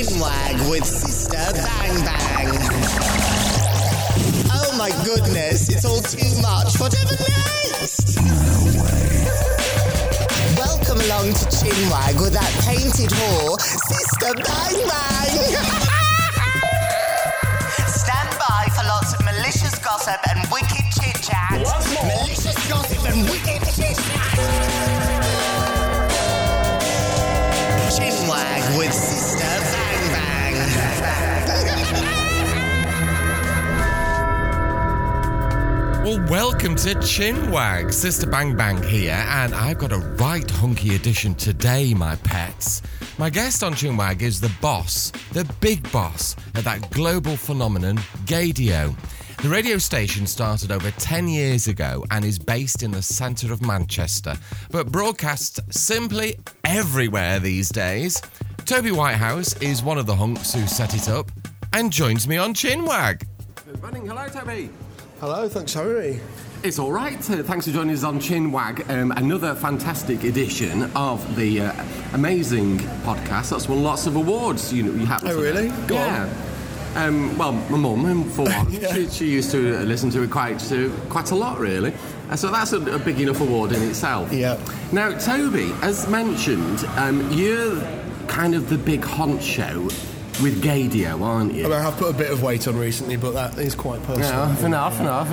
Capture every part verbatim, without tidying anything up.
Chinwag with Sister Bang Bang. Oh my goodness, it's all too much. Whatever next? Welcome along to Chinwag with that painted whore, Sister Bang Bang. Stand by for lots of malicious gossip and wicked chit-chat. Malicious gossip and wicked chit-chat. Chinwag with Sister Bang Bang. Well, welcome to Chinwag. Sister Bang Bang here, and I've got a right hunky edition today, my pets. My guest on Chinwag is the boss, the big boss of that global phenomenon, Gaydio. The radio station started over ten years ago and is based in the centre of Manchester, but broadcasts simply everywhere these days. Toby Whitehouse is one of the hunks who set it up and joins me on Chinwag. Good morning. Hello, Toby. Hello, thanks for having me. It's all right. Uh, thanks for joining us on Chinwag. Um, another fantastic edition of the uh, amazing podcast that's won lots of awards. You know, you happen Oh, to really? know. Go yeah. on. Um, well, my mum, for one, Yeah. she, she used to listen to it quite uh, quite a lot, really. Uh, so that's a, a big enough award in itself. Yeah. Now, Toby, as mentioned, um, you're kind of the big honcho with Gaydio, aren't you? I mean, I have put a bit of weight on recently, but that is quite personal. Enough, enough, enough,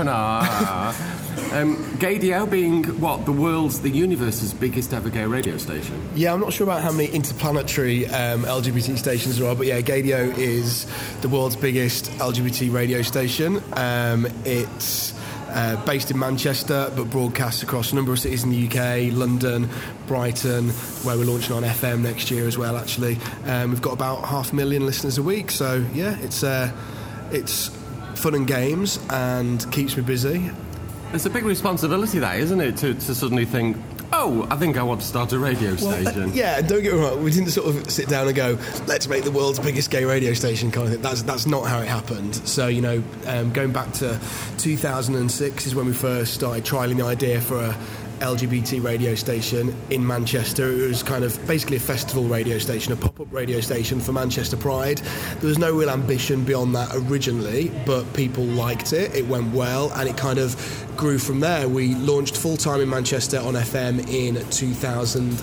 enough. um, Gaydio being, what, the world's, the universe's biggest ever gay radio station? Yeah, I'm not sure about how many interplanetary um, L G B T stations there are, but yeah, Gaydio is the world's biggest L G B T radio station. Um, it's uh, based in Manchester, but broadcasts across a number of cities in the U K, London, Brighton, where we're launching on F M next year as well, actually. Um, we've got about half a million listeners a week, so yeah, it's uh, it's fun and games and keeps me busy. It's a big responsibility, that, isn't it, to, to suddenly think, oh, I think I want to start a radio station. Well, uh, yeah, don't get me wrong, we didn't sort of sit down and go, let's make the world's biggest gay radio station kind of thing. That's that's not how it happened. So, you know, um, going back to two thousand six is when we first started trialling the idea for a L G B T radio station in Manchester. It was kind of basically a festival radio station, a pop-up radio station for Manchester Pride. There was no real ambition beyond that originally, but people liked it, it went well, and it kind of grew from there. We launched full-time in Manchester on F M in two thousand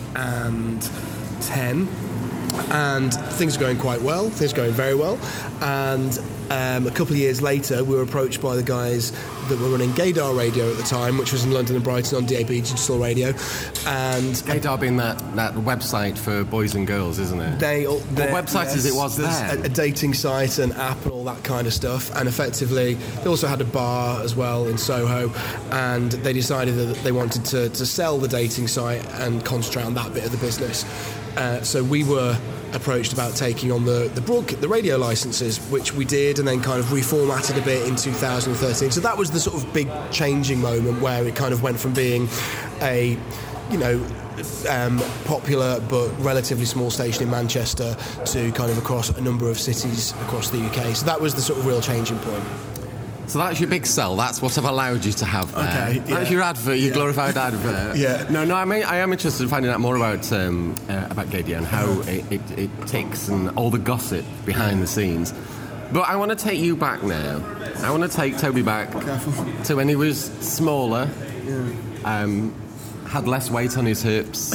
ten, and things are going quite well, things are going very well, and um, a couple of years later we were approached by the guys that were running Gaydar Radio at the time, which was in London and Brighton on D A B digital radio, and Gaydar being that, that website for boys and girls, isn't it? They, what website yes, as it was then? A, a dating site, an app, and all that kind of stuff. And effectively, they also had a bar as well in Soho. And they decided that they wanted to, to sell the dating site and concentrate on that bit of the business. Uh, so we were approached about taking on the the, broad, the radio licenses, which we did, and then kind of reformatted a bit in two thousand thirteen. So that was the sort of big changing moment where it kind of went from being a, you know, um, popular but relatively small station in Manchester to kind of across a number of cities across the U K. So that was the sort of real changing point. So that's your big sell. That's what I've allowed you to have there. Okay, yeah. That's your advert, your Yeah. glorified advert. Yeah. No, no. I mean, I am interested in finding out more about um, uh, about Gaydio and how it, it, it ticks and all the gossip behind the scenes. But I want to take you back now. I want to take Toby back to when he was smaller, Yeah. um, had less weight on his hips.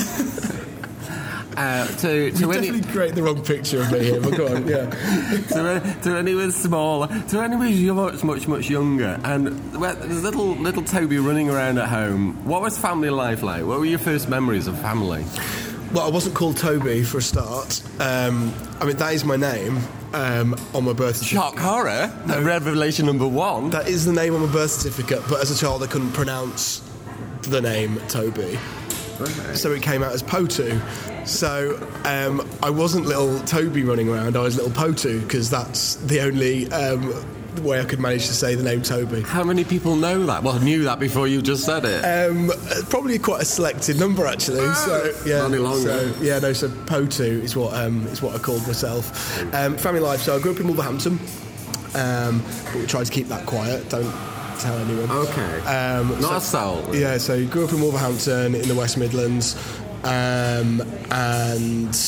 Uh, to to You when definitely he, create the wrong picture of me here, but go on, yeah. to, when, to when he was smaller, to when he was much, much, much younger, and well, there's little little Toby running around at home. What was family life like? What were your first memories of family? Well, I wasn't called Toby for a start. Um, I mean, that is my name um, on my birth certificate. Shock horror. No. Revelation number one. That is the name on my birth certificate, but as a child I couldn't pronounce the name Toby. Okay. So it came out as Potu. So um, I wasn't little Toby running around, I was little Potu, because that's the only um, way I could manage to say the name Toby. How many people know that? Well, knew that before you just said it. Um, probably quite a selected number, actually. So yeah, Not any longer. So, yeah, no. So Potu is what um, is what I called myself. Um, family life. So I grew up in Wolverhampton, um, but we tried to keep that quiet. Don't tell anyone. Okay. Um, Not so, a soul. Yeah. So grew up in Wolverhampton in the West Midlands, um, and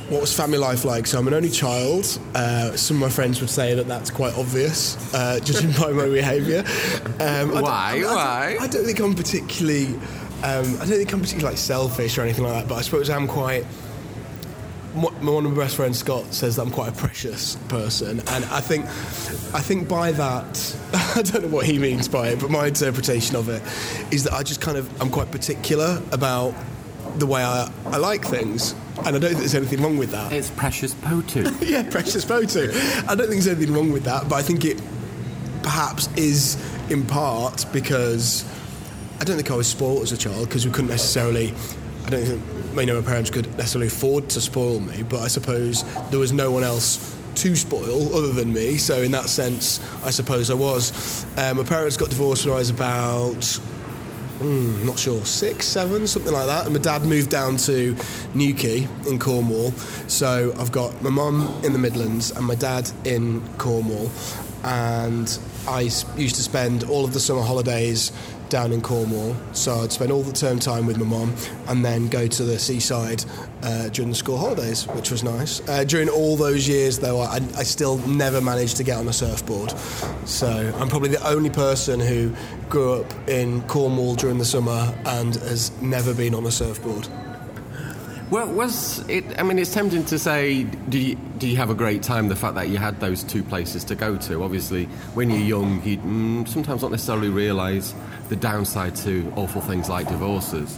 what was family life like? So I'm an only child. Uh, some of my friends would say that that's quite obvious, uh, judging by my behaviour. Um, why? I why? I, I don't think I'm particularly. Um, I don't think I'm particularly like selfish or anything like that. But I suppose I'm quite. One of my best friends, Scott, says that I'm quite a precious person, and I think, I think by that, I don't know what he means by it, but my interpretation of it is that I just kind of I'm quite particular about the way I, I like things, and I don't think there's anything wrong with that. It's precious potu. Yeah, precious potu. I don't think there's anything wrong with that, but I think it perhaps is in part because I don't think I was spoiled as a child because we couldn't necessarily. I don't think you know, my parents could necessarily afford to spoil me, but I suppose there was no one else to spoil other than me, so in that sense, I suppose I was. Um, my parents got divorced when I was about, mm, not sure, six, seven, something like that, and my dad moved down to Newquay in Cornwall, so I've got my mum in the Midlands and my dad in Cornwall, and I used to spend all of the summer holidays down in Cornwall, so I'd spend all the term time with my mum and then go to the seaside uh, during the school holidays, which was nice. Uh, during all those years, though, I, I still never managed to get on a surfboard, so I'm probably the only person who grew up in Cornwall during the summer and has never been on a surfboard. Well, was it? I mean, it's tempting to say, do you, do you have a great time? The fact that you had those two places to go to. Obviously, when you're young, you mm, sometimes not necessarily realise the downside to awful things like divorces.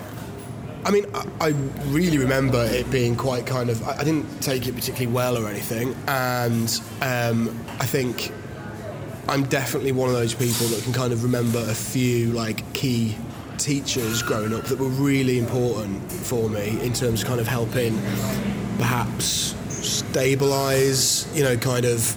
I mean, I, I really remember it being quite kind of. I, I didn't take it particularly well or anything, and um, I think I'm definitely one of those people that can kind of remember a few like key teachers growing up that were really important for me in terms of kind of helping perhaps stabilise, you know, kind of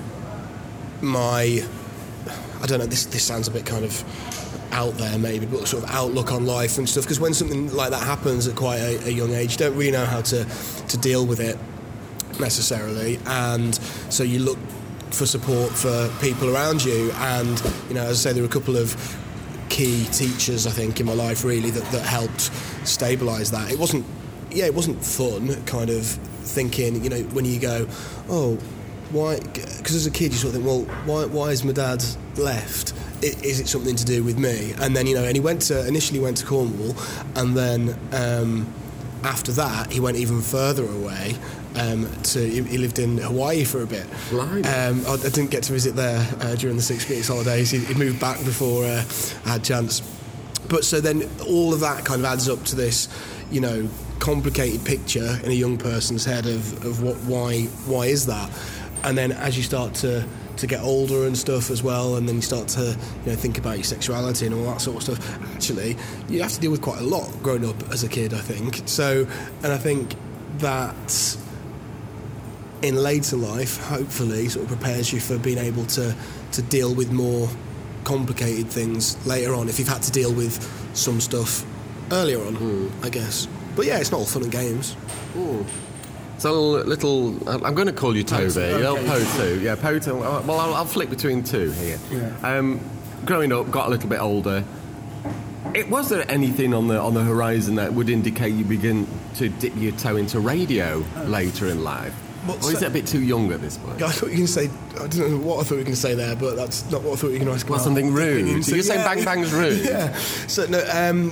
my, I don't know, this this sounds a bit kind of out there maybe, but sort of outlook on life and stuff, because when something like that happens at quite a, a young age, you don't really know how to, to deal with it necessarily, and so you look for support for people around you, and, you know, as I say, there were a couple of key teachers, I think, in my life really that, that helped stabilise that. It wasn't, yeah, it wasn't fun, kind of thinking, you know, when you go, oh, why? Because as a kid you sort of think, well, why, why is my dad left? Is it something to do with me? And then, you know, and he went to initially went to Cornwall, and then um, after that he went even further away. Um, to he lived in Hawaii for a bit. Um, I, I didn't get to visit there uh, during the six weeks holidays. He, he moved back before uh, I had a chance. But so then all of that kind of adds up to this, you know, complicated picture in a young person's head of, of what why why is that? And then as you start to to get older and stuff as well, and then you start to, you know, think about your sexuality and all that sort of stuff, actually you have to deal with quite a lot growing up as a kid, I think. So, and I think that in later life, hopefully, sort of prepares you for being able to, to deal with more complicated things later on, if you've had to deal with some stuff earlier on, mm. I guess. But yeah, it's not all fun and games. Mm. So, little, I'm going to call you Toby. Okay. Well, Potu. Yeah, Potu. Well, I'll, I'll flick between two here. Yeah. Um, growing up, got a little bit older. It, was there anything on the on the horizon that would indicate you begin to dip your toe into radio later in life? Well, or is so, it a bit too young at this point? I thought you were going to say, I don't know what I thought you were going to say there, but that's not what I thought you were going to ask about. Well, something rude. So, you're yeah, saying Bang Bang's rude? Yeah. So, no, um,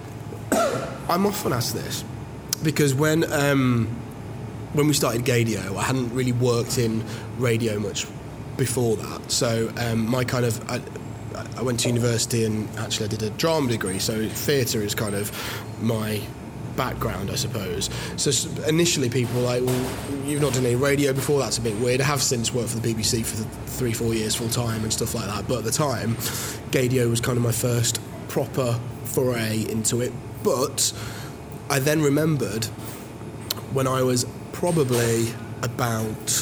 I'm often asked this, because when um, when we started Gadio, I hadn't really worked in radio much before that. So um, my kind of... I, I went to university and actually I did a drama degree, so theatre is kind of my background, I suppose. So initially people were like, well, you've not done any radio before, that's a bit weird. I have since worked for the B B C for three, four years full time and stuff like that, but at the time, Gadio was kind of my first proper foray into it. But I then remembered when I was probably about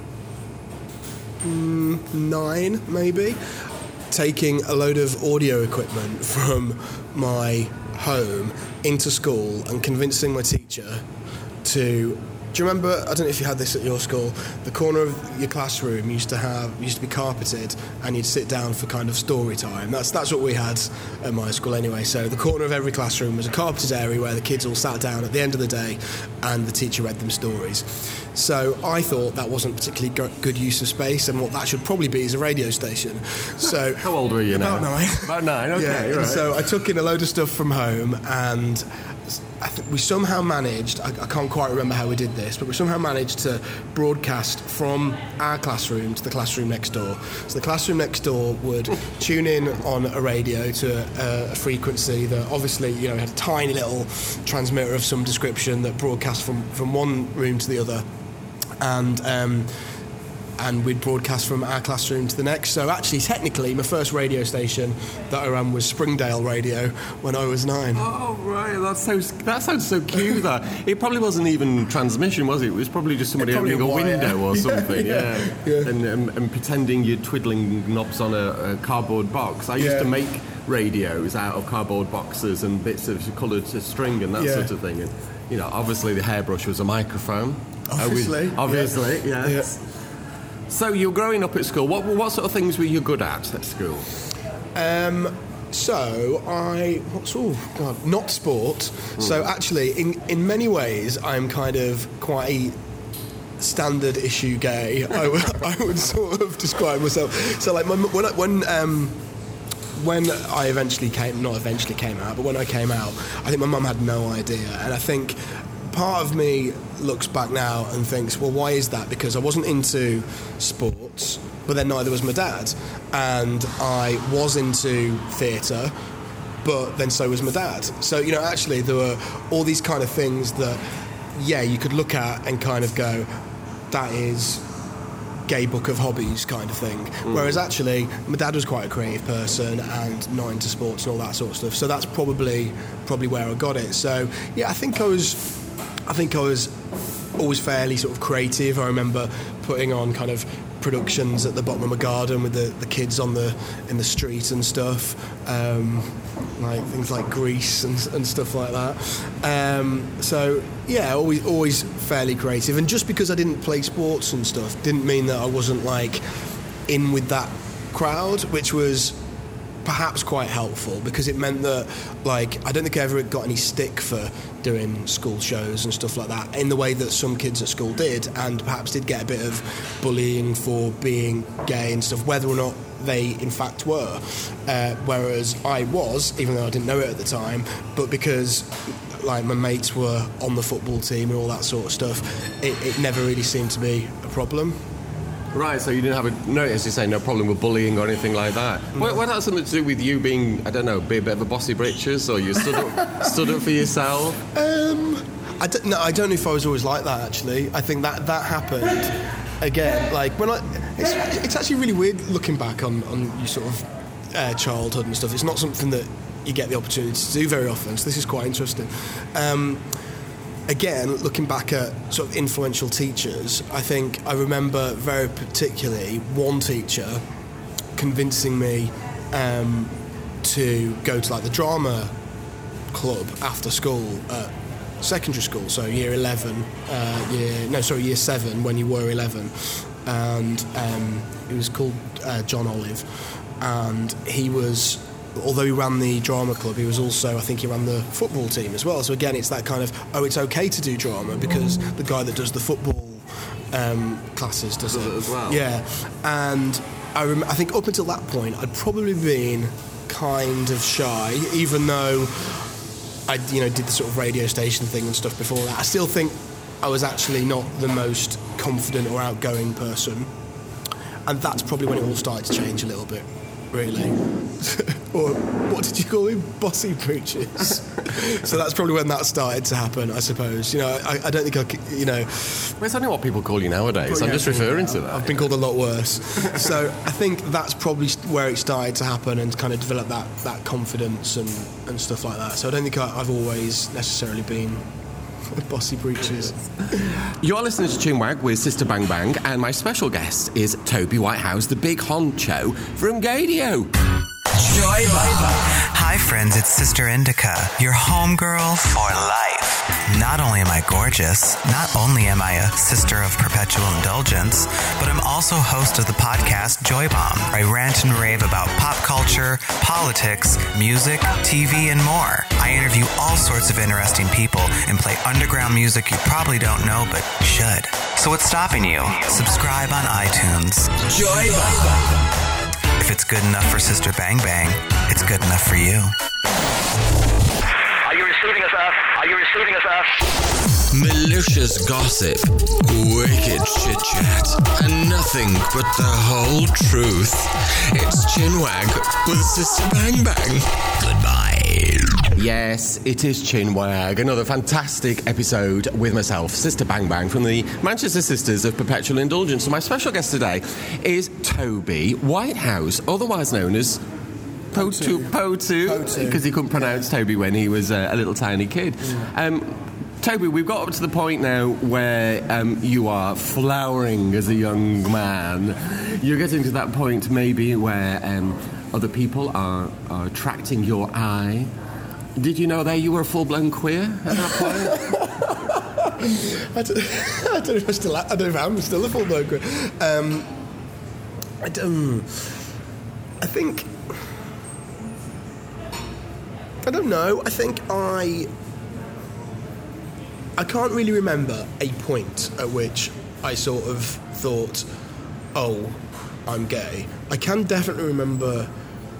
mm, nine, maybe, taking a load of audio equipment from my home into school and convincing my teacher to Do you remember, I don't know if you had this at your school, the corner of your classroom used to have used to be carpeted, and you'd sit down for kind of story time. That's that's what we had at my school anyway. So the corner of every classroom was a carpeted area where the kids all sat down at the end of the day, and the teacher read them stories. So I thought that wasn't particularly go- good use of space, and what that should probably be is a radio station. So how old were you about now? About nine. About nine. Okay. Yeah. Right. So I took in a load of stuff from home, and I think we somehow managed, I, I can't quite remember how we did this, but we somehow managed to broadcast from our classroom to the classroom next door. So the classroom next door would tune in on a radio to a, a frequency that obviously, you know, had a tiny little transmitter of some description that broadcast from, from one room to the other. And um, and we'd broadcast from our classroom to the next. So actually, technically, my first radio station that I ran was Springdale Radio when I was nine. Oh, right. That's so, that sounds so cute, that. It probably wasn't even transmission, was it? It was probably just somebody Probably opening a wire. window or something, Yeah, yeah. yeah. Yeah. And, um, and pretending you're twiddling knobs on a, a cardboard box. I used Yeah. to make radios out of cardboard boxes and bits of coloured string and that Yeah. sort of thing. And, you know, obviously the hairbrush was a microphone. Obviously. Obviously, Yeah. yes. So you're growing up at school. What what sort of things were you good at at school? Um, so I, what's oh god, not sport. So actually, in in many ways, I'm kind of quite a standard issue gay. I would I would sort of describe myself. So like my, when I, when um. When I eventually came, not eventually came out, but when I came out, I think my mum had no idea. And I think part of me looks back now and thinks, well, why is that? Because I wasn't into sports, but then neither was my dad. And I was into theatre, but then so was my dad. So, you know, actually there were all these kind of things that, yeah, you could look at and kind of go, that is gay book of hobbies kind of thing. Mm. Whereas actually my dad was quite a creative person and not into sports and all that sort of stuff. So that's probably probably where I got it. So yeah, I think I was I think I was always fairly sort of creative. I remember putting on kind of productions at the bottom of my garden with the, the kids on the in the street and stuff. Um, like things like Grease and, and stuff like that. Um, so yeah, always always fairly creative. And just because I didn't play sports and stuff didn't mean that I wasn't like in with that crowd, which was perhaps quite helpful because it meant that like I don't think I ever got any stick for doing school shows and stuff like that in the way that some kids at school did, and perhaps did get a bit of bullying for being gay and stuff, whether or not they in fact were, uh, whereas I was, even though I didn't know it at the time, but because like my mates were on the football team and all that sort of stuff, it, it never really seemed to be a problem. Right, so you didn't have a, no, as you say, no problem with bullying or anything like that. No. What, what had something to do with you being, I don't know, be a bit of a bossy britches, or you stood up, stood up for yourself? Um, I don't, no, I don't know if I was always like that, actually. I think that, that happened, again, like, when I, it's, it's actually really weird looking back on, on your sort of uh, childhood and stuff. It's not something that you get the opportunity to do very often, so this is quite interesting. Um, Again, looking back at sort of influential teachers, I think I remember very particularly one teacher convincing me um, to go to like the drama club after school at secondary school, so year eleven, uh, year no sorry year seven when you were eleven, and um, it was called uh, John Olive, and he was. Although he ran the drama club, he was also, I think he ran the football team as well. So again, it's that kind of, oh, it's okay to do drama because the guy that does the football um, classes does it as well. Yeah, and I, rem- I think up until that point, I'd probably been kind of shy, even though I, you know, did the sort of radio station thing and stuff before that. I still think I was actually not the most confident or outgoing person, and that's probably when it all started to change a little bit. Really. Or what did you call him? Bossy preachers. So that's probably when that started to happen, I suppose. You know, I, I don't think I could, you know... Well, it's only what people call you nowadays. Well, I'm yeah, just referring yeah, to that. I've been called a lot worse. So I think that's probably where it started to happen and kind of develop that, that confidence and, and stuff like that. So I don't think I, I've always necessarily been... bossy breeches. You're listening to Chinwag with Sister Bang Bang, and my special guest is Toby Whitehouse, the big honcho from Gadio. Joy Bomb. Hi friends, it's Sister Indica, your homegirl for life. Not only am I gorgeous, not only am I a sister of perpetual indulgence, but I'm also host of the podcast Joy Bomb. I rant and rave about pop culture, politics, music, T V, and more. I interview all sorts of interesting people and play underground music you probably don't know but should. So what's stopping you? Subscribe on iTunes. Joy Bomb. If it's good enough for Sister Bang Bang, it's good enough for you. Are you receiving us, Earth? Are you receiving us, Earth? Malicious gossip, wicked chit-chat, and nothing but the whole truth. It's Chinwag with Sister Bang Bang. Goodbye. Yes, it is Chinwag, another fantastic episode with myself, Sister Bang Bang, from the Manchester Sisters of Perpetual Indulgence. And my special guest today is Toby Whitehouse, otherwise known as Potu, Potu, because he couldn't pronounce Toby when he was uh, a little tiny kid. Um, Toby, we've got up to the point now where um, you are flowering as a young man. You're getting to that point maybe where um, other people are, are attracting your eye. Did you know that you were a full-blown queer at that point? I, don't, I don't know if I still. I don't know if I'm still a full-blown queer. Um, I don't. I think. I don't know. I think I. I can't really remember a point at which I sort of thought, "Oh, I'm gay." I can definitely remember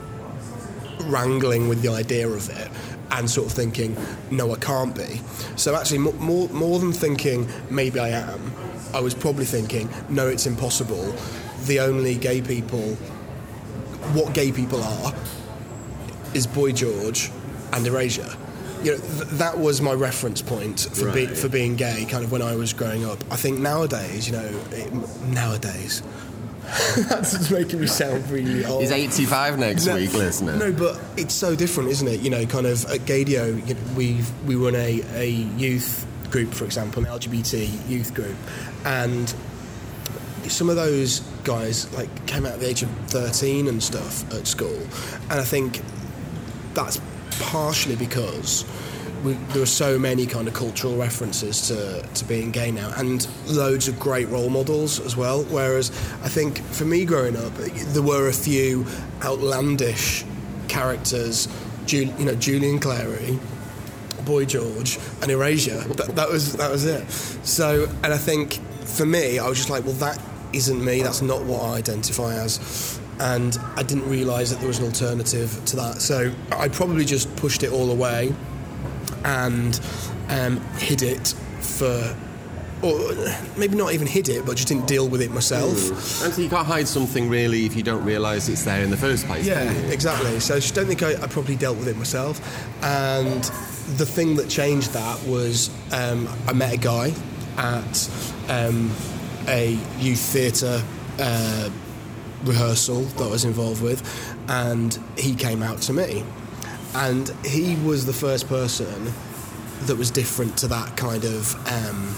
wrangling with the idea of it and sort of thinking, no, I can't be. So actually, more more than thinking, maybe I am, I was probably thinking, no, it's impossible. The only gay people, what gay people are, is Boy George and Erasure. You know, th- that was my reference point for, right. be- for being gay, kind of when I was growing up. I think nowadays, you know, it, nowadays... That's just making me sound really old. He's eighty-five next no, week, listener. No, but it's so different, isn't it? You know, kind of at Gadio, you know, we we run a, a youth group, for example, an L G B T youth group, and some of those guys like came out at the age of thirteen and stuff at school, and I think that's partially because we, there are so many kind of cultural references to, to being gay now, and loads of great role models as well. Whereas I think for me growing up, there were a few outlandish characters, Ju- you know, Julian Clary, Boy George, and Erasure. That, that was that was it. So, and I think for me, I was just like, well, that isn't me. That's not what I identify as. And I didn't realise that there was an alternative to that. So I probably just pushed it all away and um, hid it for, or maybe not even hid it, but just didn't deal with it myself. Mm. And so you can't hide something really if you don't realise it's there in the first place. Yeah, exactly. So I just don't think I, I probably dealt with it myself. And the thing that changed that was um, I met a guy at um, a youth theatre uh, rehearsal that I was involved with, and he came out to me. And he was the first person that was different to that kind of um,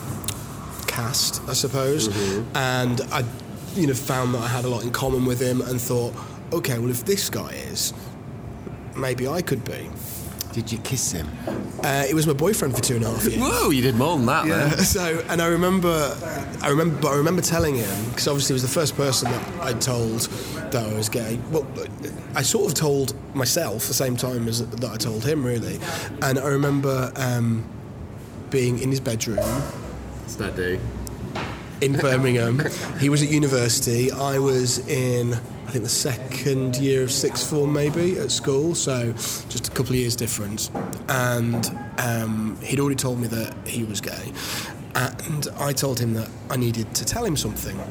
cast, I suppose. Mm-hmm. And I, you know, found that I had a lot in common with him, and thought, okay, well, if this guy is, maybe I could be. Did you kiss him? Uh, it was my boyfriend for two and a half years. Whoa, you did more than that, yeah. then. So, and I remember, I remember, but I remember telling him, because obviously he was the first person that I told that I was gay. Well, I sort of told myself the same time as that I told him, really. And I remember um, being in his bedroom. It's that day. In Birmingham. He was at university. I was in, I think, the second year of sixth form, maybe, at school, so just a couple of years difference. And um, he'd already told me that he was gay. And I told him that I needed to tell him something.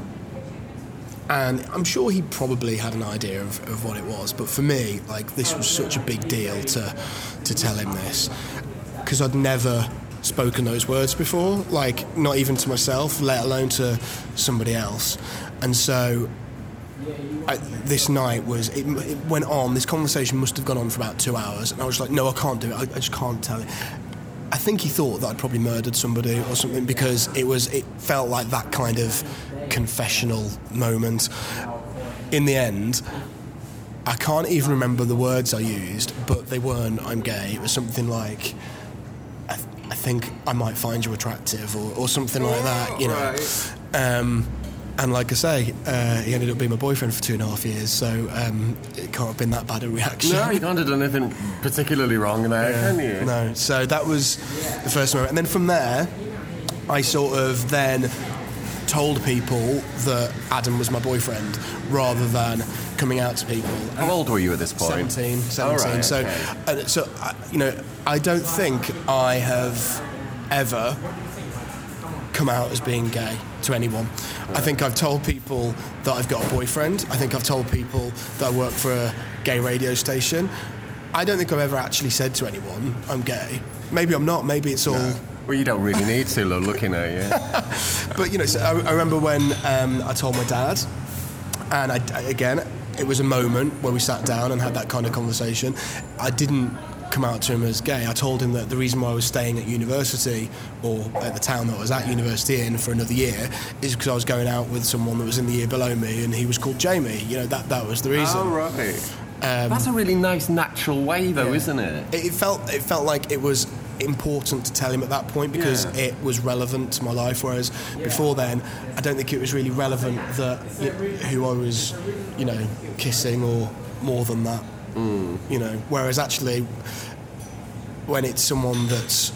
And I'm sure he probably had an idea of, of what it was, but for me, like, this was such a big deal to to tell him this, because I'd never spoken those words before, like, not even to myself, let alone to somebody else. And so I, this night was, it, it went on, this conversation must have gone on for about two hours, and I was like, no, I can't do it, I, I just can't tell it. I think he thought that I'd probably murdered somebody or something, because it was, it felt like that kind of confessional moment. In the end, I can't even remember the words I used, but they weren't "I'm gay." It was something like, I, th- I think I might find you attractive, or, or something like that, you know. Right. Um, and like I say, uh, he ended up being my boyfriend for two and a half years, so um, it can't have been that bad a reaction. No, you can't have done anything particularly wrong there, Yeah, can you? No, so that was the first moment. And then from there, I sort of then told people that Adam was my boyfriend, rather than coming out to people. How old were you at this point? seventeen, seventeen. Oh, right, so, okay. uh, so uh, you know, I don't think I have ever come out as being gay to anyone. Right. I think I've told people that I've got a boyfriend. I think I've told people that I work for a gay radio station. I don't think I've ever actually said to anyone I'm gay. Maybe I'm not. Maybe it's all... No. Well, you don't really need to, look, looking at you. But, you know, so I, I remember when um, I told my dad, and I, again, it was a moment where we sat down and had that kind of conversation. I didn't come out to him as gay. I told him that the reason why I was staying at university, or at the town that I was at university in for another year, is because I was going out with someone that was in the year below me, and he was called Jamie. You know, that, that was the reason. Oh, right. Um, That's a really nice, natural way, though, yeah. isn't it? It, it felt it felt like it was important to tell him at that point, because Yeah. it was relevant to my life, whereas before then I don't think it was really relevant that y- who I was, you know, kissing, or more than that. Mm. You know, whereas actually when it's someone that's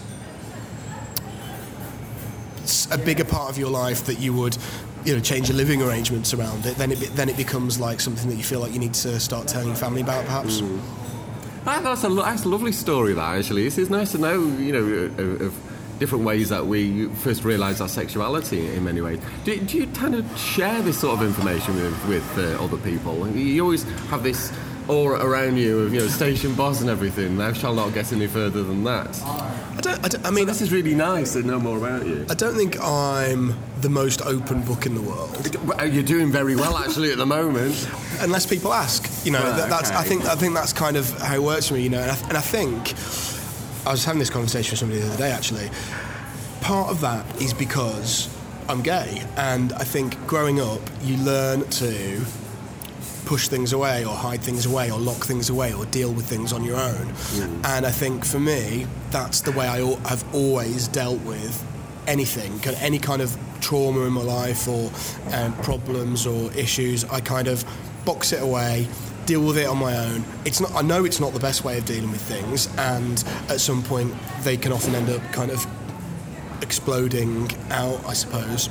a bigger part of your life that you would, you know, change your living arrangements around it, then it be- then it becomes like something that you feel like you need to start telling your family about, perhaps. Mm. Ah, that's a lo- that's a lovely story, that, actually. It's, it's nice to know, you know, of, of different ways that we first realise our sexuality in many ways. Do, do you kind of share this sort of information with, with uh, other people? You always have this aura around you of, you know, station boss and everything. Thou shall not get any further than that. I don't. I, don't, I mean, This is really nice to know more about you. I don't think I'm the most open book in the world, Well, you're doing very well, actually, at the moment. unless people ask. You know, Right, that, that's. okay. I think. I think that's kind of how it works for me. You know, and I, and I think I was having this conversation with somebody the other day. Actually, part of that is because I'm gay, and I think growing up, you learn to push things away, or hide things away, or lock things away, or deal with things on your own. Mm. And I think for me, that's the way I al- have always dealt with anything, kind of- any kind of trauma in my life, or um, problems or issues. I kind of box it away, deal with it on my own. It's not. I know it's not the best way of dealing with things, and at some point they can often end up kind of exploding out, I suppose.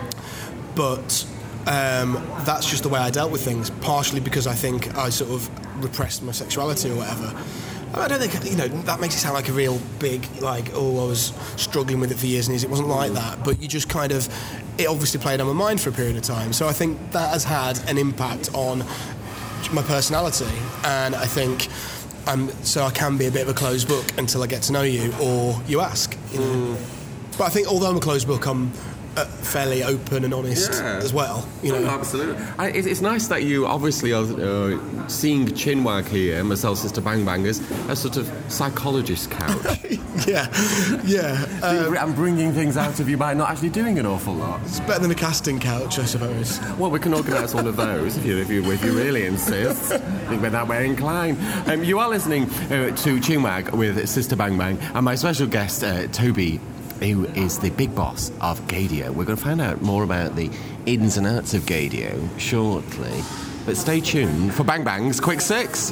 But Um, that's just the way I dealt with things, partially because I think I sort of repressed my sexuality or whatever. I don't think, you know, that makes it sound like a real big, like, oh, I was struggling with it for years and years. It wasn't like that, but you just kind of, it obviously played on my mind for a period of time. So I think that has had an impact on my personality, and I think, um, so I can be a bit of a closed book until I get to know you, or you ask, you know. Mm. But I think although I'm a closed book, I'm Uh, fairly open and honest yeah. as well, you know. Oh, absolutely. I, it, it's nice that you obviously are uh, seeing Chinwag here, myself, Sister Bang Bang, as a sort of psychologist couch. yeah, yeah. Um, I'm bringing things out of you by not actually doing an awful lot. It's better than a casting couch, I suppose. Well, we can organise one of those if you, if you, if you really insist. I think we're that way inclined. Um, you are listening uh, to Chinwag with Sister Bang Bang, and my special guest, uh, Toby, who is the big boss of Gaydio. We're going to find out more about the ins and outs of Gaydio shortly. But stay tuned for Bang Bang's Quick Six.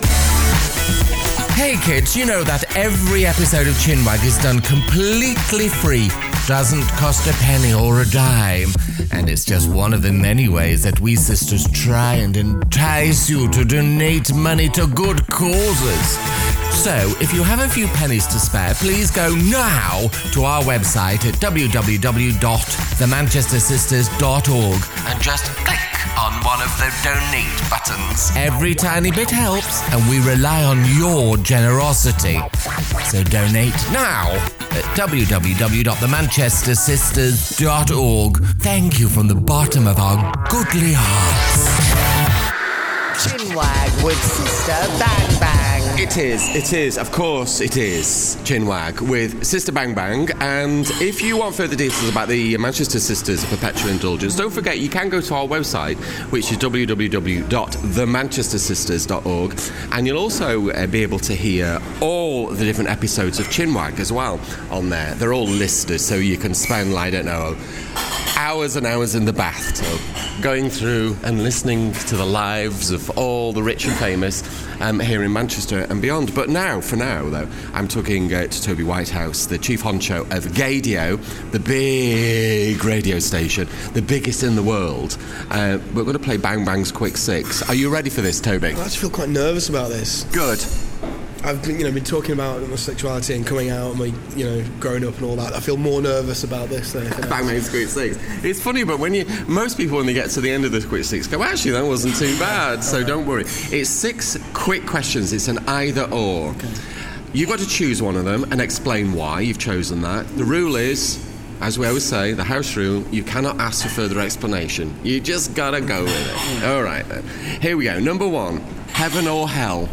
Hey kids, you know that every episode of Chinwag is done completely free. Doesn't cost a penny or a dime. And it's just one of the many ways that we sisters try and entice you to donate money to good causes. So, if you have a few pennies to spare, please go now to our website at w w w dot the manchester sisters dot org and just click on one of the donate buttons. Every tiny bit helps, and we rely on your generosity. So donate now at w w w dot the manchester sisters dot org. Thank you from the bottom of our goodly hearts. Chinwag with Sister Bang Bang. It is, it is, of course it is, Chinwag, with Sister Bang Bang. And if you want further details about the Manchester Sisters of Perpetual Indulgence, don't forget you can go to our website, which is w w w dot the manchester sisters dot org, and you'll also uh, be able to hear all the different episodes of Chinwag as well on there. They're all listed, so you can spend, I don't know, hours and hours in the bathtub going through and listening to the lives of all the rich and famous um, here in Manchester and beyond. But now, for now, though, I'm talking uh, to Toby Whitehouse, the chief honcho of Gaydio, the big radio station, the biggest in the world. Uh, we're going to play Bang Bang's Quick Six. Are you ready for this, Toby? I actually feel quite nervous about this. Good. I've been, you know, been talking about my sexuality and coming out and my, you know, growing up and all that. I feel more nervous about this than anything else. Bang Bang's Quick Six. It's funny, but when you, most people when they get to the end of the Quick Six go, actually, that wasn't too bad. So don't worry. It's six quick questions. It's an either or. Okay. You've got to choose one of them and explain why you've chosen that. The rule is, as we always say, the house rule, you cannot ask for further explanation. You just gotta go with it. All right then. Here we go. Number one, heaven or hell?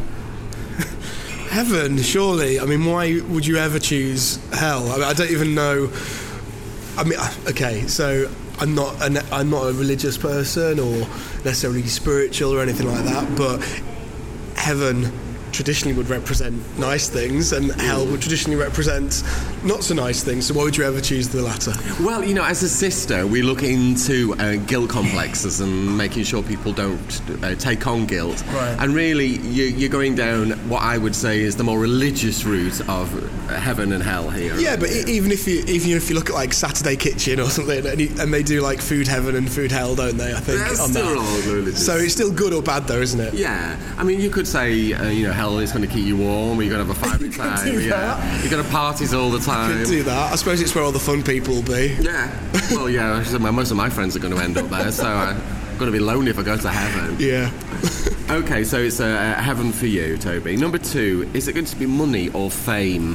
Heaven, surely. I mean, why would you ever choose hell? I mean, I don't even know. I mean, okay, so I'm not an, I'm not a religious person or necessarily spiritual or anything like that, but heaven traditionally would represent nice things and hell would traditionally represent not so nice things, so why would you ever choose the latter? Well, you know, as a sister, we look into uh, guilt complexes and making sure people don't uh, take on guilt. Right. And really, you, you're going down what I would say is the more religious route of heaven and hell here. Yeah, but e- even if you even if you look at like Saturday Kitchen or something, and, you, and they do like food heaven and food hell, don't they? I think That's on still that. all religious. So it's still good or bad, though, isn't it? Yeah, I mean, you could say, uh, you know, hell is going to keep you warm, you're going to have a fire You could time, do yeah. that. You're going to parties all the time. Could do that. I suppose it's where all the fun people will be. Yeah, well, yeah, most of my friends are going to end up there, so I'm going to be lonely if I go to heaven. Yeah. Okay, so it's uh, heaven for you, Toby. Number two, is it going to be money or fame?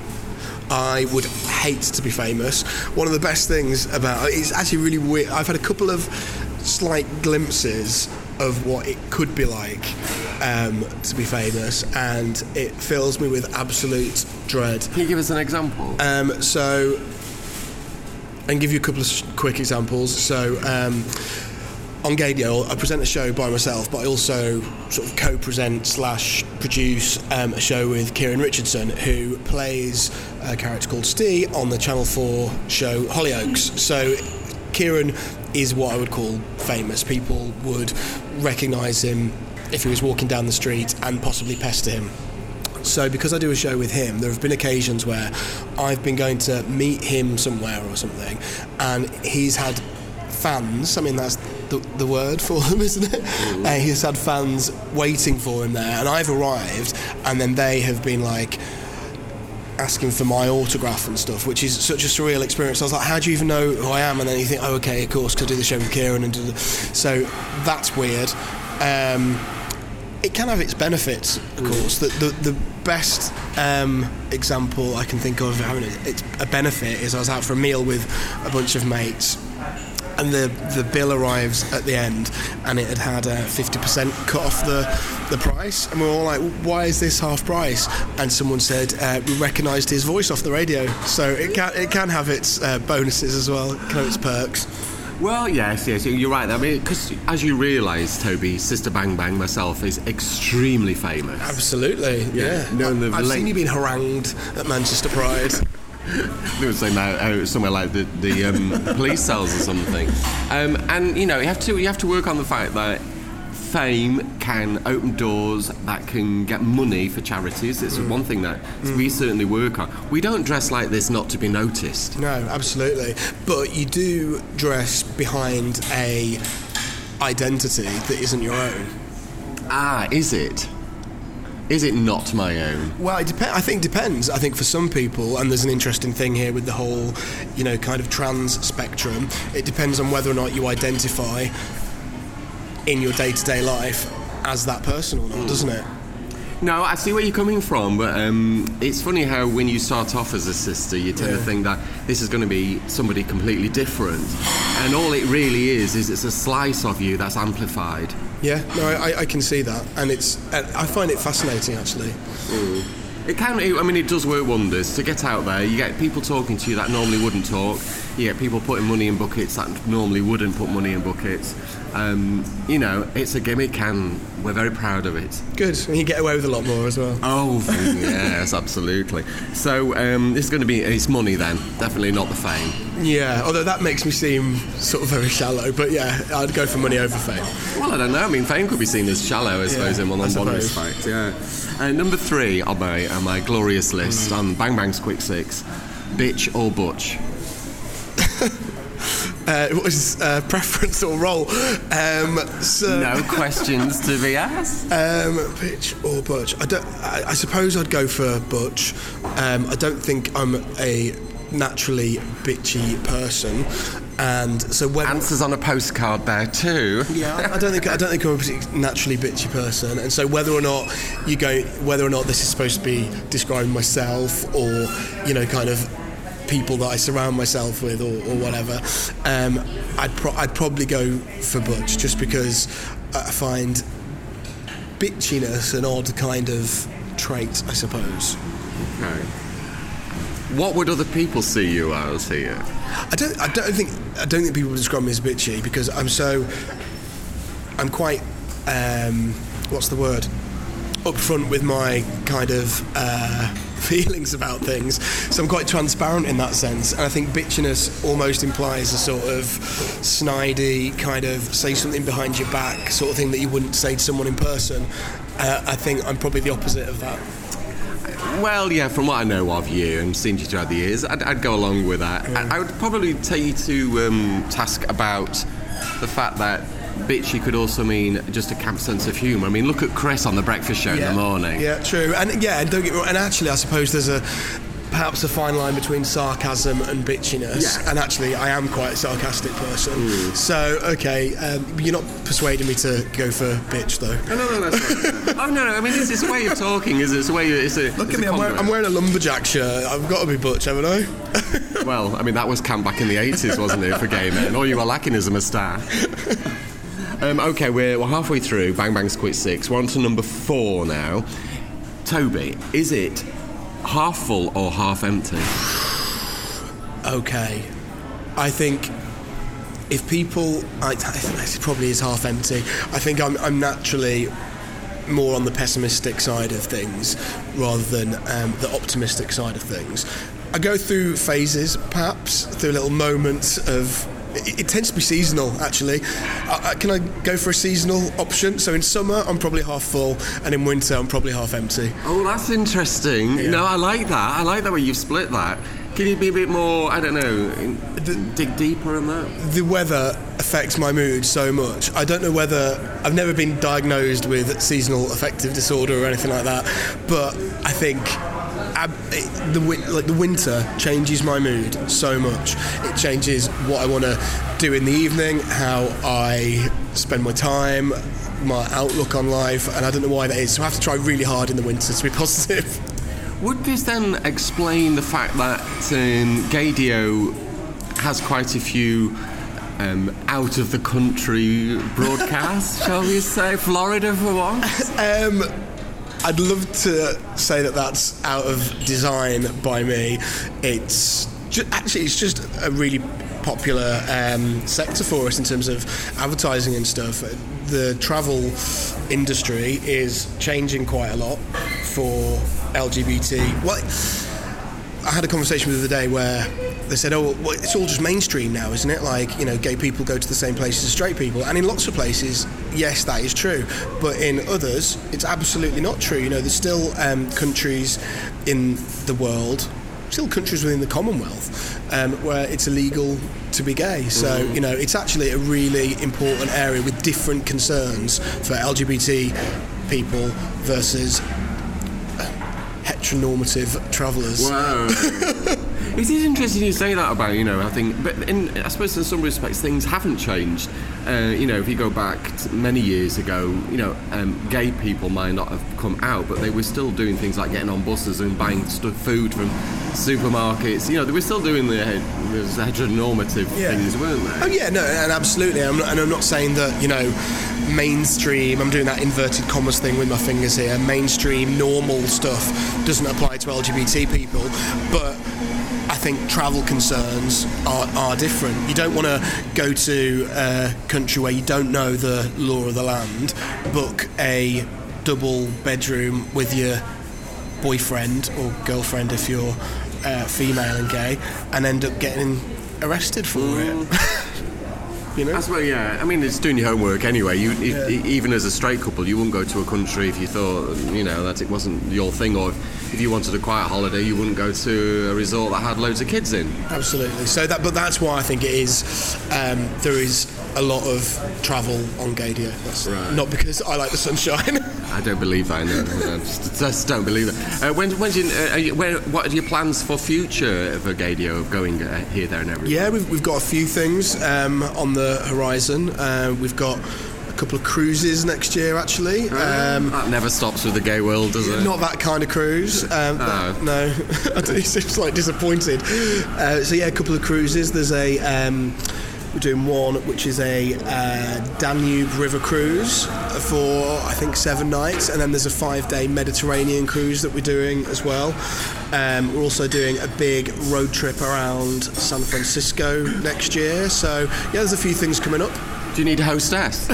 I would hate to be famous. One of the best things about it's actually really weird. I've had a couple of slight glimpses of what it could be like um, to be famous, and it fills me with absolute dread. Can you give us an example? Um, so, and give you a couple of sh- quick examples. So, um, on Gaydio, I present a show by myself, but I also sort of co-present slash produce um, a show with Kieran Richardson, who plays a character called Steve on the Channel four show Hollyoaks. So Kieran is what I would call famous. People would recognise him if he was walking down the street and possibly pester him. So because I do a show with him, there have been occasions where I've been going to meet him somewhere or something, and he's had fans, I mean that's the, the word for them, isn't it? Mm. Uh, he's had fans waiting for him there, and I've arrived, and then they have been like asking for my autograph and stuff, which is such a surreal experience. I was like, how do you even know who I am? And then you think, oh, okay, of course, because I do the show with Kieran, and do the... so that's weird. Um, it can have its benefits, of course. The, the, the best um, example I can think of having it, a benefit is I was out for a meal with a bunch of mates, and the, the bill arrives at the end, and it had had a fifty percent cut off the, the price, and we were all like, why is this half price? And someone said, uh, we recognised his voice off the radio. So it can, it can have its uh, bonuses as well, it can have its perks. Well, yes, yes, you're right. I mean, because as you realise, Toby, Sister Bang Bang, myself, is extremely famous. Absolutely, yeah. yeah. No, I've late... seen you being harangued at Manchester Pride. They were saying that uh, somewhere like the, the um, police cells or something. Um, and, you know, you have to you have to work on the fact that fame can open doors that can get money for charities. It's mm. one thing that mm. we certainly work on. We don't dress like this not to be noticed. No, absolutely. But you do dress behind a identity that isn't your own. Ah, is it? Is it not my own? Well, it dep- I think it depends. I think for some people, and there's an interesting thing here with the whole, you know, kind of trans spectrum, it depends on whether or not you identify in your day-to-day life as that person or not, mm. doesn't it? No, I see where you're coming from, but um, it's funny how when you start off as a sister, you tend Yeah. to think that this is going to be somebody completely different, and all it really is is it's a slice of you that's amplified. Yeah, no, I, I can see that, and it's and I find it fascinating actually. It can, I mean, it does work wonders to get out there. You get people talking to you that normally wouldn't talk. You get people putting money in buckets that normally wouldn't put money in buckets. Um, you know, it's a gimmick, and we're very proud of it. Good, and you get away with a lot more as well. Oh, yes, absolutely. So um, this is going to be, it's money then, definitely not the fame. Yeah, although that makes me seem sort of very shallow, but yeah, I'd go for money over fame. Well, I don't know. I mean, fame could be seen as shallow, I suppose, Yeah, in one, I on one suppose. respect. Yeah. Uh, number three on my on my glorious list on Bang Bang's Quick Six: bitch or butch. Uh, what is uh, preference or role? Um, so, No questions to be asked. Um, bitch or butch? I don't. I, I suppose I'd go for butch. Um, I don't think I'm a naturally bitchy person, and so when Answers on a postcard there too. yeah, I don't think I don't think I'm a particularly naturally bitchy person, and so whether or not you go, whether or not this is supposed to be describing myself or you know, kind of people that I surround myself with or, or whatever, um, I'd pro- I'd probably go for butch just because I find bitchiness an odd kind of trait, I suppose. Okay. What would other people see you as here? I don't. I don't think. I don't think people would describe me as bitchy because I'm so. I'm quite. Um, what's the word? Upfront with my kind of uh, feelings about things, so I'm quite transparent in that sense. And I think bitchiness almost implies a sort of snidey kind of say something behind your back sort of thing that you wouldn't say to someone in person. Uh, I think I'm probably the opposite of that. Well, yeah, from what I know of you and seen you throughout the years, I'd, I'd go along with that. I, I would probably take you to um, task about the fact that bitchy could also mean just a camp sense of humour. I mean, look at Chris on The Breakfast Show in the morning. Yeah, true. And yeah, don't get me wrong. And actually, I suppose there's a perhaps a fine line between sarcasm and bitchiness. Yeah. And actually, I am quite a sarcastic person. Mm. So, okay, um, you're not persuading me to go for bitch, though. Oh, no, no, that's not. Oh, no, no. I mean, it's, it's a way of talking, is it? It's a way. It's a. Look it's at me, a I'm wearing, conduit. I'm wearing a lumberjack shirt. I've got to be butch, haven't I? Well, I mean, that was camp back in the eighties, wasn't it, for gay men? All you were lacking is a moustache. Um, okay, we're, we're halfway through Bang Bang's Quick Six. We're on to number four now. Toby, is it half full or half empty? Okay. I think if people... I, I think it probably is half empty. I think I'm, I'm naturally more on the pessimistic side of things rather than um, the optimistic side of things. I go through phases, perhaps, through little moments of... It, it tends to be seasonal, actually. Uh, uh, can I go for a seasonal option? So in summer, I'm probably half full, and in winter, I'm probably half empty. Oh, that's interesting. Yeah. No, I like that. I like that way you've split that. Can you be a bit more, I don't know, in- dig deeper in that? The weather affects my mood so much. I don't know whether... I've never been diagnosed with seasonal affective disorder or anything like that, but I think... Ab- it, the win- like the winter changes my mood so much. It changes what I want to do in the evening, how I spend my time, my outlook on life, and I don't know why that is. So I have to try really hard in the winter to be positive. Would this then explain the fact that um, Gadio has quite a few um, out-of-the-country broadcasts, shall we say? Florida for once? Um, I'd love to say that that's out of design by me. It's ju- actually it's just a really popular um, sector for us in terms of advertising and stuff. The travel industry is changing quite a lot for L G B T. Well, I had a conversation the other day where they said, oh, well, it's all just mainstream now, isn't it? Like, you know, gay people go to the same places as straight people. And in lots of places, yes, that is true. But in others, it's absolutely not true. You know, there's still um, countries in the world, still countries within the Commonwealth, um, where it's illegal to be gay. So, mm. you know, it's actually a really important area with different concerns for L G B T people versus heteronormative travellers. Wow. It is interesting you say that about, you know, I think, but in, I suppose in some respects things haven't changed. Uh, you know, if you go back to many years ago, you know, um, gay people might not have come out, but they were still doing things like getting on buses and buying stuff, food from supermarkets. You know, they were still doing the, the heteronormative Yeah. things, weren't they? Oh yeah, no, and absolutely. I'm not, and I'm not saying that, you know, mainstream, I'm doing that inverted commas thing with my fingers here, mainstream normal stuff doesn't apply to L G B T people, but I think travel concerns are, are different. You don't want to go to a country where you don't know the law of the land, book a double bedroom with your boyfriend or girlfriend if you're uh, female and gay, and end up getting arrested for Mm. it. You know? That's well, yeah. I mean, it's doing your homework anyway. You, if, Yeah. e- even as a straight couple, you wouldn't go to a country if you thought, you know, that it wasn't your thing, or if you wanted a quiet holiday, you wouldn't go to a resort that had loads of kids in. Absolutely. So that, but that's why I think it is. Um, there is a lot of travel on Gadia. That's Right. not because I like the sunshine. I don't believe that. No, I just, just don't believe it. Uh, when, when do you, uh, are you, where, what are your plans for future of Gadio, of going uh, here, there, and everywhere? Yeah, we've, we've got a few things um, on the horizon. Uh, we've got a couple of cruises next year, actually. Um, That never stops with the gay world, does it? Not that kind of cruise. Um, Oh. that- no, he seems like disappointed. Uh, so yeah, a couple of cruises. There's a um, we're doing one which is a uh, Danube River cruise for I think seven nights, and then there's a five-day Mediterranean cruise that we're doing as well. Um, we're also doing a big road trip around San Francisco next year. So yeah, there's a few things coming up. Do you need a hostess?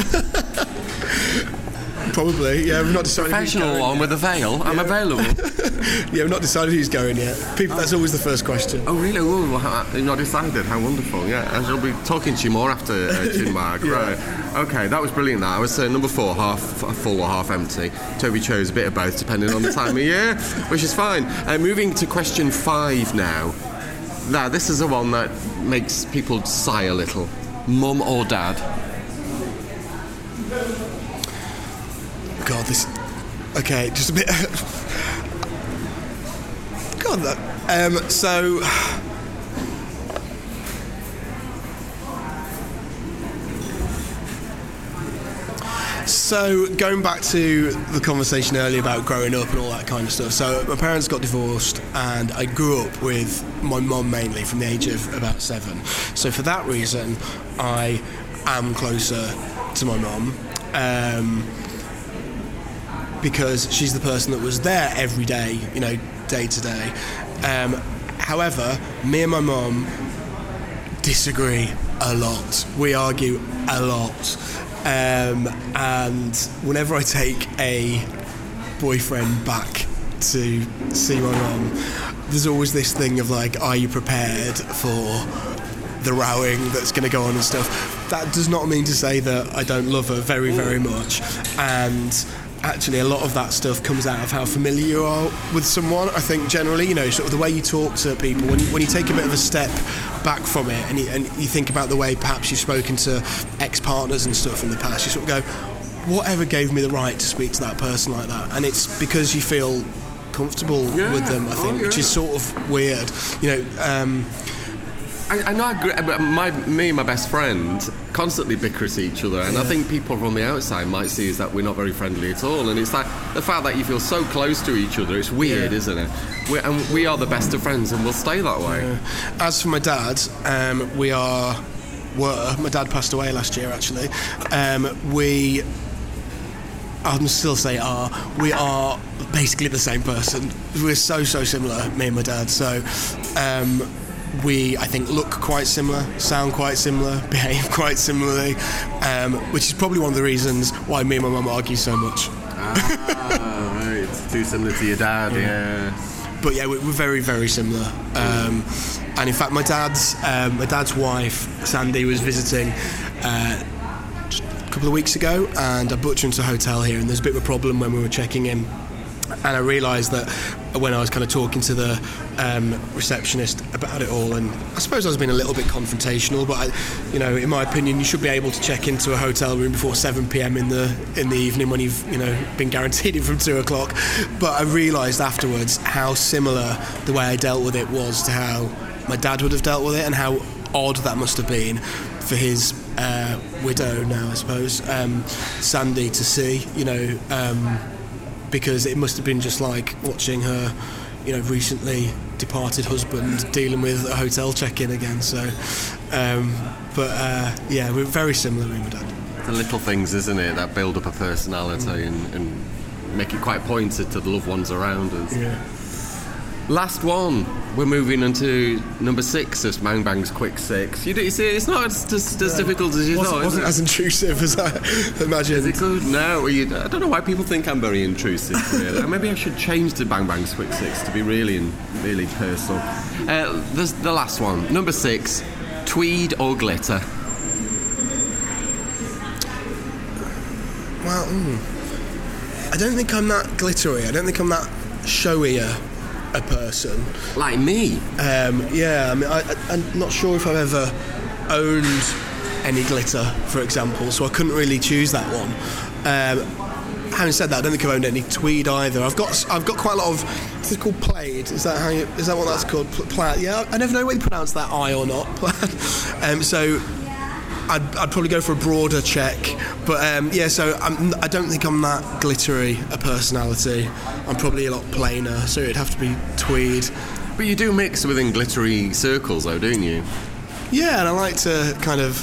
Probably, yeah. We've not decided. who's Professional going one yet. with a veil? I'm Yeah. available. Yeah, we've not decided who's going yet. People, that's always the first question. Oh, really? Oh, well, you've not decided. How wonderful. Yeah, I shall be talking to you more after uh, Chinwag. Yeah. Right. Okay, that was brilliant. That I was uh, number four, half full or half empty. Toby chose a bit of both, depending on the time of year, which is fine. Uh, moving to question five now. Now, this is the one that makes people sigh a little. Mum or dad? God, this. Okay, just a bit. God, that. Um, so. So, going back to the conversation earlier about growing up and all that kind of stuff. So, my parents got divorced, and I grew up with my mum mainly from the age of about seven. So, for that reason, I am closer to my mum. Um, because she's the person that was there every day, you know, day to day. Um, however, me and my mum disagree a lot. We argue a lot. Um, and whenever I take a boyfriend back to see my mum, there's always this thing of like, are you prepared for the rowing that's going to go on and stuff? That does not mean to say that I don't love her very, very much. And actually a lot of that stuff comes out of how familiar you are with someone. I think generally, you know, sort of the way you talk to people, when you, when you take a bit of a step back from it and you, and you think about the way perhaps you've spoken to ex-partners and stuff in the past, you sort of go, whatever gave me the right to speak to that person like that? And it's because you feel comfortable Yeah. with them, I think, Oh, yeah. which is sort of weird. You know, um, I, I know I agree, but my, me and my best friend constantly bicker at each other, and I Yeah. think people from the outside might see is that we're not very friendly at all, and it's like the fact that you feel so close to each other, it's weird, Yeah. isn't it? We're, and we are the best of friends, and we'll stay that way. As for my dad, um, we are, were, my dad passed away last year actually, um, we, I'll still say are, we are basically the same person. We're so, so similar, me and my dad, so um, we, I think, look quite similar, sound quite similar, behave quite similarly, um, which is probably one of the reasons why me and my mum argue so much. Ah, right, it's too similar to your dad, yeah. But yeah, we're we're very, very similar. Um, and in fact, my dad's um, my dad's wife, Sandy, was visiting uh, just a couple of weeks ago, and I booked her into a hotel here, and there's a bit of a problem when we were checking in. And I realised that when I was kind of talking to the um, receptionist about it all, and I suppose I was being a little bit confrontational, but I, you know, in my opinion, you should be able to check into a hotel room before seven p.m. in the in the evening when you've, you know, been guaranteed it from two o'clock. But I realised afterwards how similar the way I dealt with it was to how my dad would have dealt with it, and how odd that must have been for his uh, widow now, I suppose, um, Sandy, to see, you know, um, because it must have been just like watching her, you know, recently departed husband dealing with a hotel check-in again. So, um, but uh, yeah, we're very similar, me and my dad. The little things, isn't it, that build up a personality mm. and, and make it quite pointed to the loved ones around us. Yeah. Last one, we're moving into number six of Bang Bang's Quick Six. You, you see, it's not as, as, as difficult as you wasn't, thought. It wasn't it? as intrusive as I imagined. Is it good? No, you, I don't know why people think I'm very intrusive. Really. Maybe I should change to Bang Bang's Quick Six to be really, really personal. Uh, the, the last one, number six, tweed or glitter. Well, mm, I don't think I'm that glittery. I don't think I'm that showier a person. Like me? Um, yeah, I mean, I, I, I'm not sure if I've ever owned any glitter, for example, so I couldn't really choose that one. Um, having said that, I don't think I've owned any tweed either. I've got I've got quite a lot of. Is it called plaid? Is that how? You, is that what that's called? Plaid? Yeah, I never know whether you pronounce that I or not. um, so. I'd, I'd probably go for a broader check, but um, yeah. So I'm, I don't think I'm that glittery a personality. I'm probably a lot plainer, so it'd have to be tweed. But you do mix within glittery circles, though, don't you? Yeah, and I like to kind of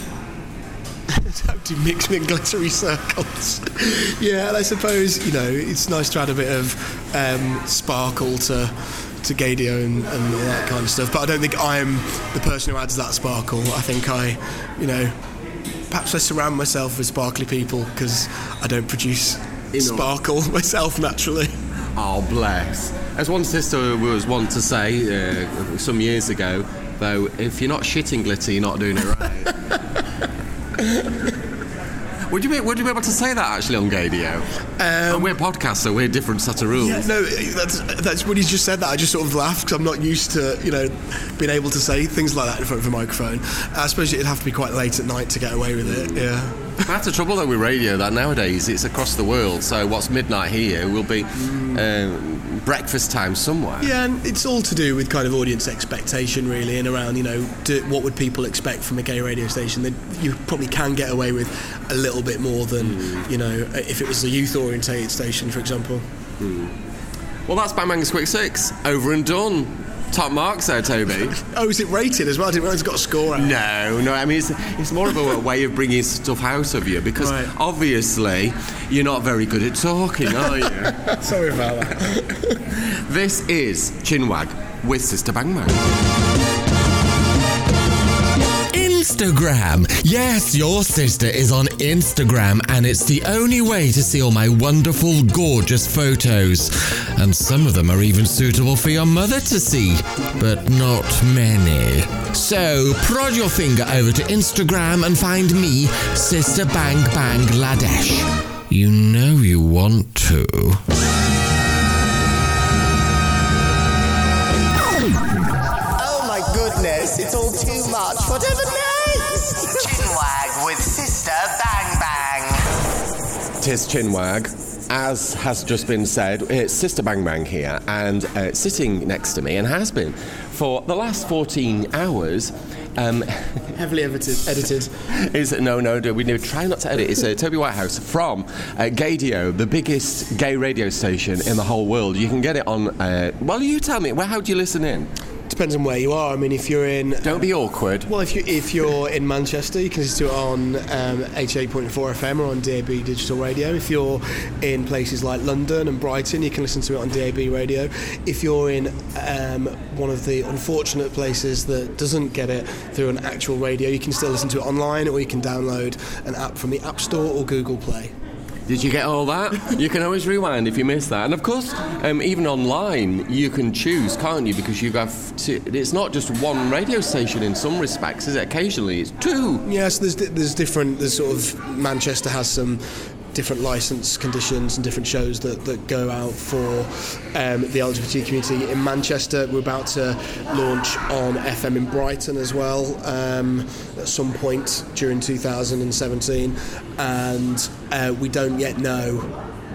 do mix within glittery circles. Yeah, and I suppose, you know, it's nice to add a bit of um, sparkle to. to Gadio and, and all that kind of stuff, but I don't think I'm the person who adds that sparkle. I think I, you know, perhaps I surround myself with sparkly people because I don't produce Enough. sparkle myself naturally. Oh, bless. As one sister was wont to say uh, some years ago, though, if you're not shitting glitter, you're not doing it right. Would you be Would you be able to say that actually on Gadio? Um, oh, we're podcasts, so we're different set of rules. Yeah, no, that's that's when you just said that. I just sort of laughed because I'm not used to, you know, being able to say things like that in front of a microphone. I suppose it'd have to be quite late at night to get away with it. Yeah. That's the trouble though with radio. That nowadays it's across the world. So what's midnight here will be um, breakfast time somewhere. Yeah, and it's all to do with kind of audience expectation, really, and around, you know, do, what would people expect from a gay radio station? That you probably can get away with a little bit more than, mm. you know, if it was a youth-orientated station, for example. Mm. Well, that's Bang Bang's Quick Six. Over and done. Top marks there, Toby. Oh, is it rated as well? I didn't realise it's got a score out. No, no, I mean, it's, it's more of a way of bringing stuff out of you because right. obviously you're not very good at talking, are you? Sorry about that. This is Chinwag with Sister Bang Bang. Instagram. Yes, your sister is on Instagram, and it's the only way to see all my wonderful, gorgeous photos. And some of them are even suitable for your mother to see, but not many. So, prod your finger over to Instagram and find me, Sister Bang Bang Ladesh. You know you want to. Oh my goodness, it's all too much. Whatever next? Chinwag with Sister Bang Bang. Tis Chinwag. As has just been said, it's Sister Bang Bang here, and uh, sitting next to me, and has been for the last fourteen hours. Um, Heavily edited. edited. Is no, no, no. We try not to edit. It's uh, Toby Whitehouse from uh, Gadio, the biggest gay radio station in the whole world. You can get it on. Uh, well, you tell me. Well, how do you listen in? Depends on where you are. I mean, if you're in... Don't be awkward. Well, if, you, if you're in Manchester, you can listen to it on um, eighty-eight point four F M or on D A B Digital Radio. If you're in places like London and Brighton, you can listen to it on D A B Radio. If you're in um, one of the unfortunate places that doesn't get it through an actual radio, you can still listen to it online, or you can download an app from the App Store or Google Play. Did you get all that? You can always rewind if you miss that. And of course, um, even online, you can choose, can't you? Because you have to, it's not just one radio station in some respects, is it? Occasionally, it's two. Yes, there's there's different. There's sort of Manchester has some different licence conditions and different shows that, that go out for um, the L G B T community in Manchester. We're about to launch on F M in Brighton as well um, at some point during two thousand seventeen, and uh, we don't yet know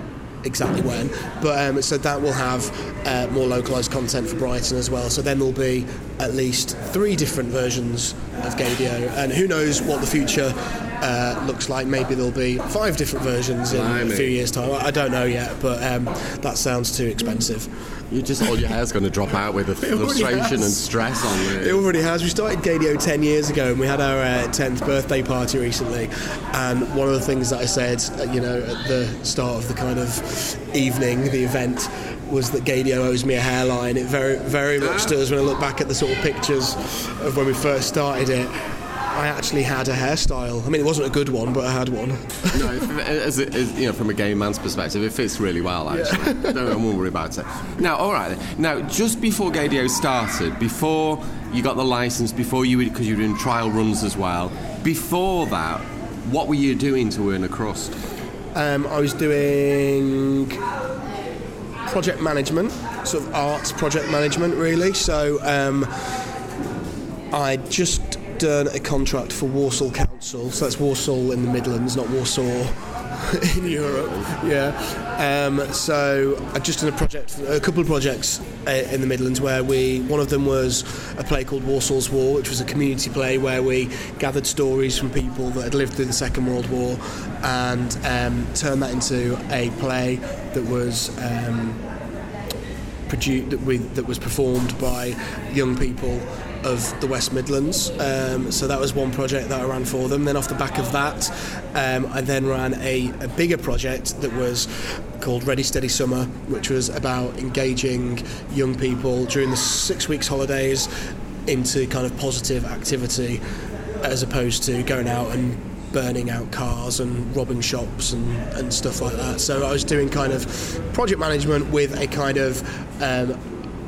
exactly when, but um, so that will have uh, more localised content for Brighton as well. So then there'll be at least three different versions of Gaydio, and who knows what the future uh, looks like. Maybe there'll be five different versions in Blimey. a few years' time. I don't know yet, but um, that sounds too expensive. You just all your hair's going to drop out with the frustration has. and stress on It it. already has. We started Gaydio ten years ago, and we had our uh, tenth birthday party recently. And one of the things that I said, uh, you know, at the start of the kind of evening, the event, was that Gaydio owes me a hairline. It very, very much does. When I look back at the sort of pictures of when we first started it, I actually had a hairstyle. I mean, it wasn't a good one, but I had one. No, as, as, you know, from a gay man's perspective, it fits really well, actually. Yeah. Don't, I won't worry about it. Now, all right. Now, just before Gaydio started, before you got the license, before you, because you were doing trial runs as well, before that, what were you doing to earn a crust? Um, I was doing project management, sort of arts project management, really. So um, I just done a contract for Walsall Council, so that's Walsall in the Midlands, not Warsaw in Europe. Yeah. Um, so I just done a project, a couple of projects uh, in the Midlands where we, one of them was a play called Warsaw's War, which was a community play where we gathered stories from people that had lived through the Second World War and um, turned that into a play that was um, produced, that, we, that was performed by young people of the West Midlands. Um, so that was one project that I ran for them. Then off the back of that, um, I then ran a, a bigger project that was called Ready Steady Summer, which was about engaging young people during the six weeks holidays into kind of positive activity, as opposed to going out and burning out cars and robbing shops and, and stuff like that. So I was doing kind of project management with a kind of um,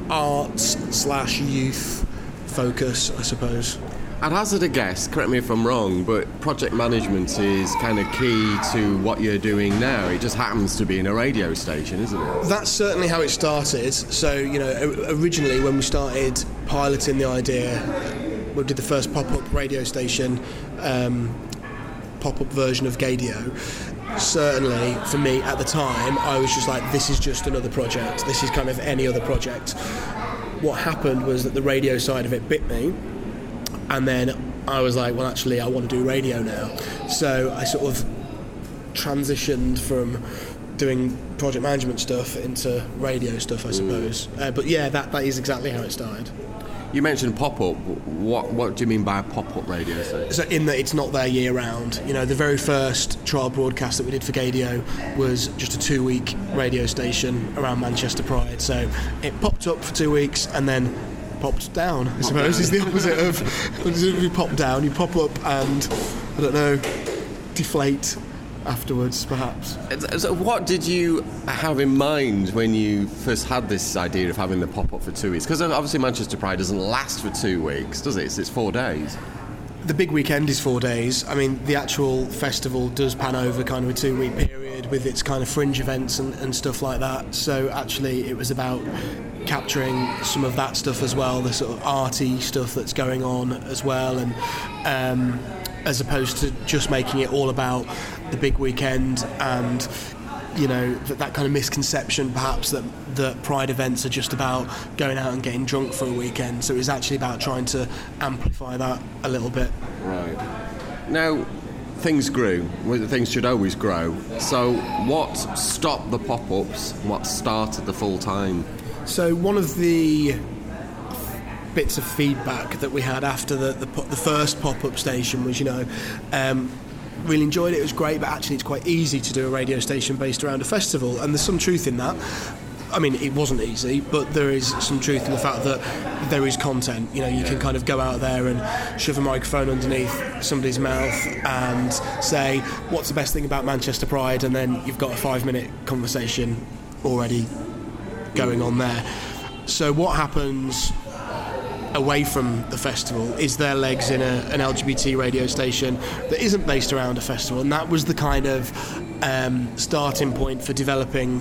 arts slash youth focus, I suppose. I'd hazard a guess, correct me if I'm wrong, but project management is kind of key to what you're doing now. It just happens to be in a radio station, isn't it? That's certainly how it started. So, you know, originally when we started piloting the idea, we did the first pop-up radio station, um, pop-up version of Gaydio. Certainly, for me at the time, I was just like, this is just another project. This is kind of any other project. What happened was that the radio side of it bit me, and then I was like, well, actually, I want to do radio now. So I sort of transitioned from doing project management stuff into radio stuff, I suppose. Mm. Uh, but yeah, that, that is exactly how it started. You mentioned pop-up. What what do you mean by a pop-up radio station? So in that it's not there year-round. You know, the very first trial broadcast that we did for Gaydio was just a two-week radio station around Manchester Pride. So it popped up for two weeks and then popped down, I suppose, is the opposite of... If you pop down, you pop up and, I don't know, deflate afterwards, perhaps. So what did you have in mind when you first had this idea of having the pop-up for two weeks? Because obviously Manchester Pride doesn't last for two weeks, does it? It's, it's four days. The big weekend is four days. I mean, the actual festival does pan over kind of a two-week period with its kind of fringe events and, and stuff like that. So actually it was about capturing some of that stuff as well, the sort of arty stuff that's going on as well, and um, as opposed to just making it all about the big weekend and, you know, that, that kind of misconception perhaps that the Pride events are just about going out and getting drunk for a weekend. So it was actually about trying to amplify that a little bit. Right. Now, things grew. Well, things should always grow. So what stopped the pop-ups? What started the full-time? So one of the bits of feedback that we had after the the, the first pop-up station was, you know, um, really enjoyed it, it was great, but actually it's quite easy to do a radio station based around a festival, and there's some truth in that. I mean, it wasn't easy, but there is some truth in the fact that there is content. You know, you can kind of go out there and shove a microphone underneath somebody's mouth and say, what's the best thing about Manchester Pride? And then you've got a five-minute conversation already going on there. So what happens away from the festival is their legs in a, an L G B T radio station that isn't based around a festival, and that was the kind of um, starting point for developing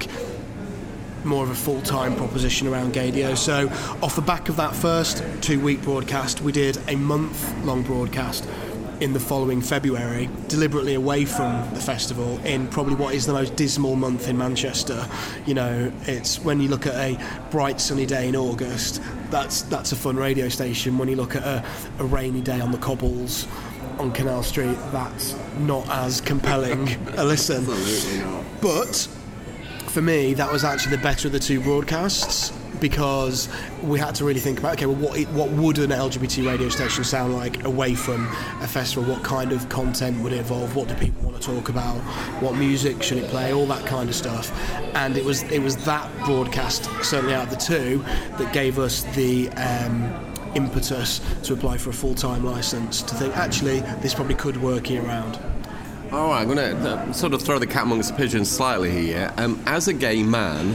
more of a full-time proposition around Gaydio. So off the back of that first two-week broadcast, we did a month-long broadcast in the following February, deliberately away from the festival in probably what is the most dismal month in Manchester. You know, it's when you look at a bright sunny day in August, that's that's a fun radio station. When you look at a, a rainy day on the cobbles on Canal Street, that's not as compelling a listen. Absolutely not. But for me, that was actually the better of the two broadcasts, because we had to really think about, okay, well, what it, what would an L G B T radio station sound like away from a festival? What kind of content would it involve? What do people want to talk about? What music should it play? All that kind of stuff. And it was it was that broadcast, certainly out of the two, that gave us the um, impetus to apply for a full-time licence, to think, actually, this probably could work year-round. All right, I'm going to uh, sort of throw the cat amongst the pigeons slightly here. Um, as a gay man,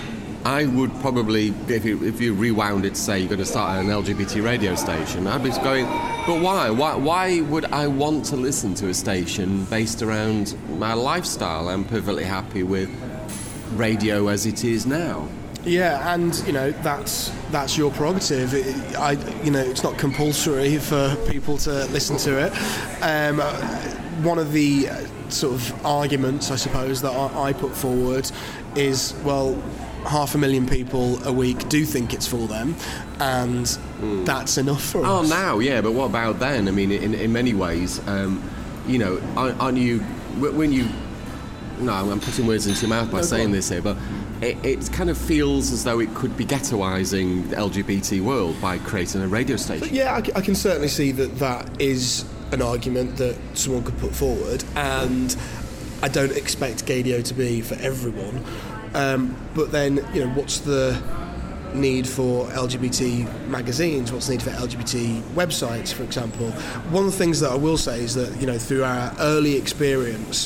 I would probably, if you, if you rewound it to say you're going to start an L G B T radio station, I'd be going, but why? Why Why would I want to listen to a station based around my lifestyle? I'm perfectly happy with radio as it is now. Yeah, and you know that's that's your prerogative. It, I, you know, it's not compulsory for people to listen to it. Um, one of the uh, sort of arguments, I suppose, that I, I put forward is, well, half a million people a week do think it's for them, and mm. that's enough for oh, us. Oh, now, yeah, but what about then? I mean, in in many ways, um, you know, aren't, aren't you when you? No, I'm putting words into your mouth by no, saying this here, but it, it kind of feels as though it could be ghettoising the L G B T world by creating a radio station. But yeah, I, I can certainly see that that is an argument that someone could put forward, and I don't expect Gaydio to be for everyone. Um, but then, you know, what's the need for L G B T magazines? What's the need for L G B T websites, for example? One of the things that I will say is that, you know, through our early experience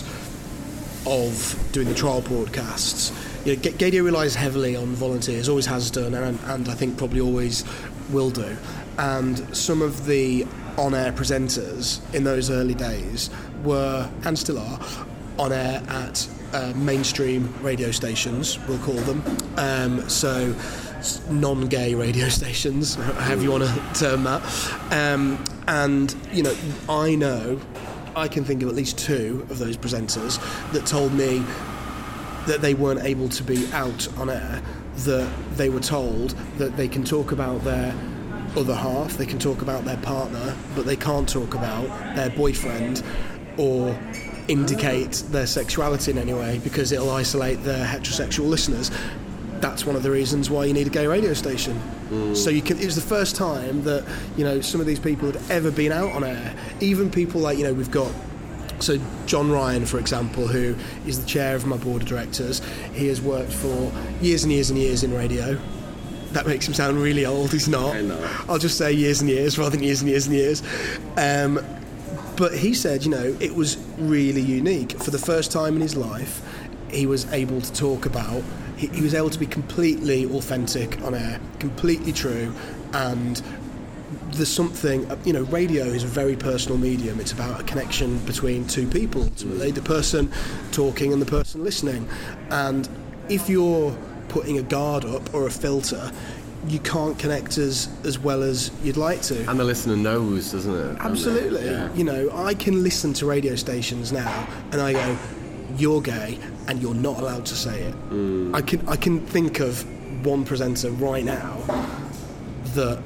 of doing the trial broadcasts, you know, Gaydio relies heavily on volunteers, always has done, and, and I think probably always will do. And some of the on-air presenters in those early days were, and still are, on air at uh, mainstream radio stations, we'll call them. Um, so non-gay radio stations, however you want to term that. Um, and, you know, I know, I can think of at least two of those presenters that told me that they weren't able to be out on air, that they were told that they can talk about their other half, they can talk about their partner, but they can't talk about their boyfriend or indicate their sexuality in any way, because it'll isolate their heterosexual listeners. That's one of the reasons why you need a gay radio station. Mm. So you can. It was the first time that, you know, some of these people had ever been out on air. Even people like, you know, we've got, so John Ryan, for example, who is the chair of my board of directors. He has worked for years and years and years in radio. That makes him sound really old. He's not. I know. I'll just say years and years rather than years and years and years. Um, but he said, you know, it was really unique. For the first time in his life, he was able to talk about, he, he was able to be completely authentic on air, completely true, and there's something, you know, radio is a very personal medium. It's about a connection between two people, ultimately, the person talking and the person listening. And if you're putting a guard up or a filter, you can't connect as as well as you'd like to. And the listener knows, doesn't it? Absolutely. Yeah. You know, I can listen to radio stations now and I go, you're gay and you're not allowed to say it. Mm. I can I can think of one presenter right now that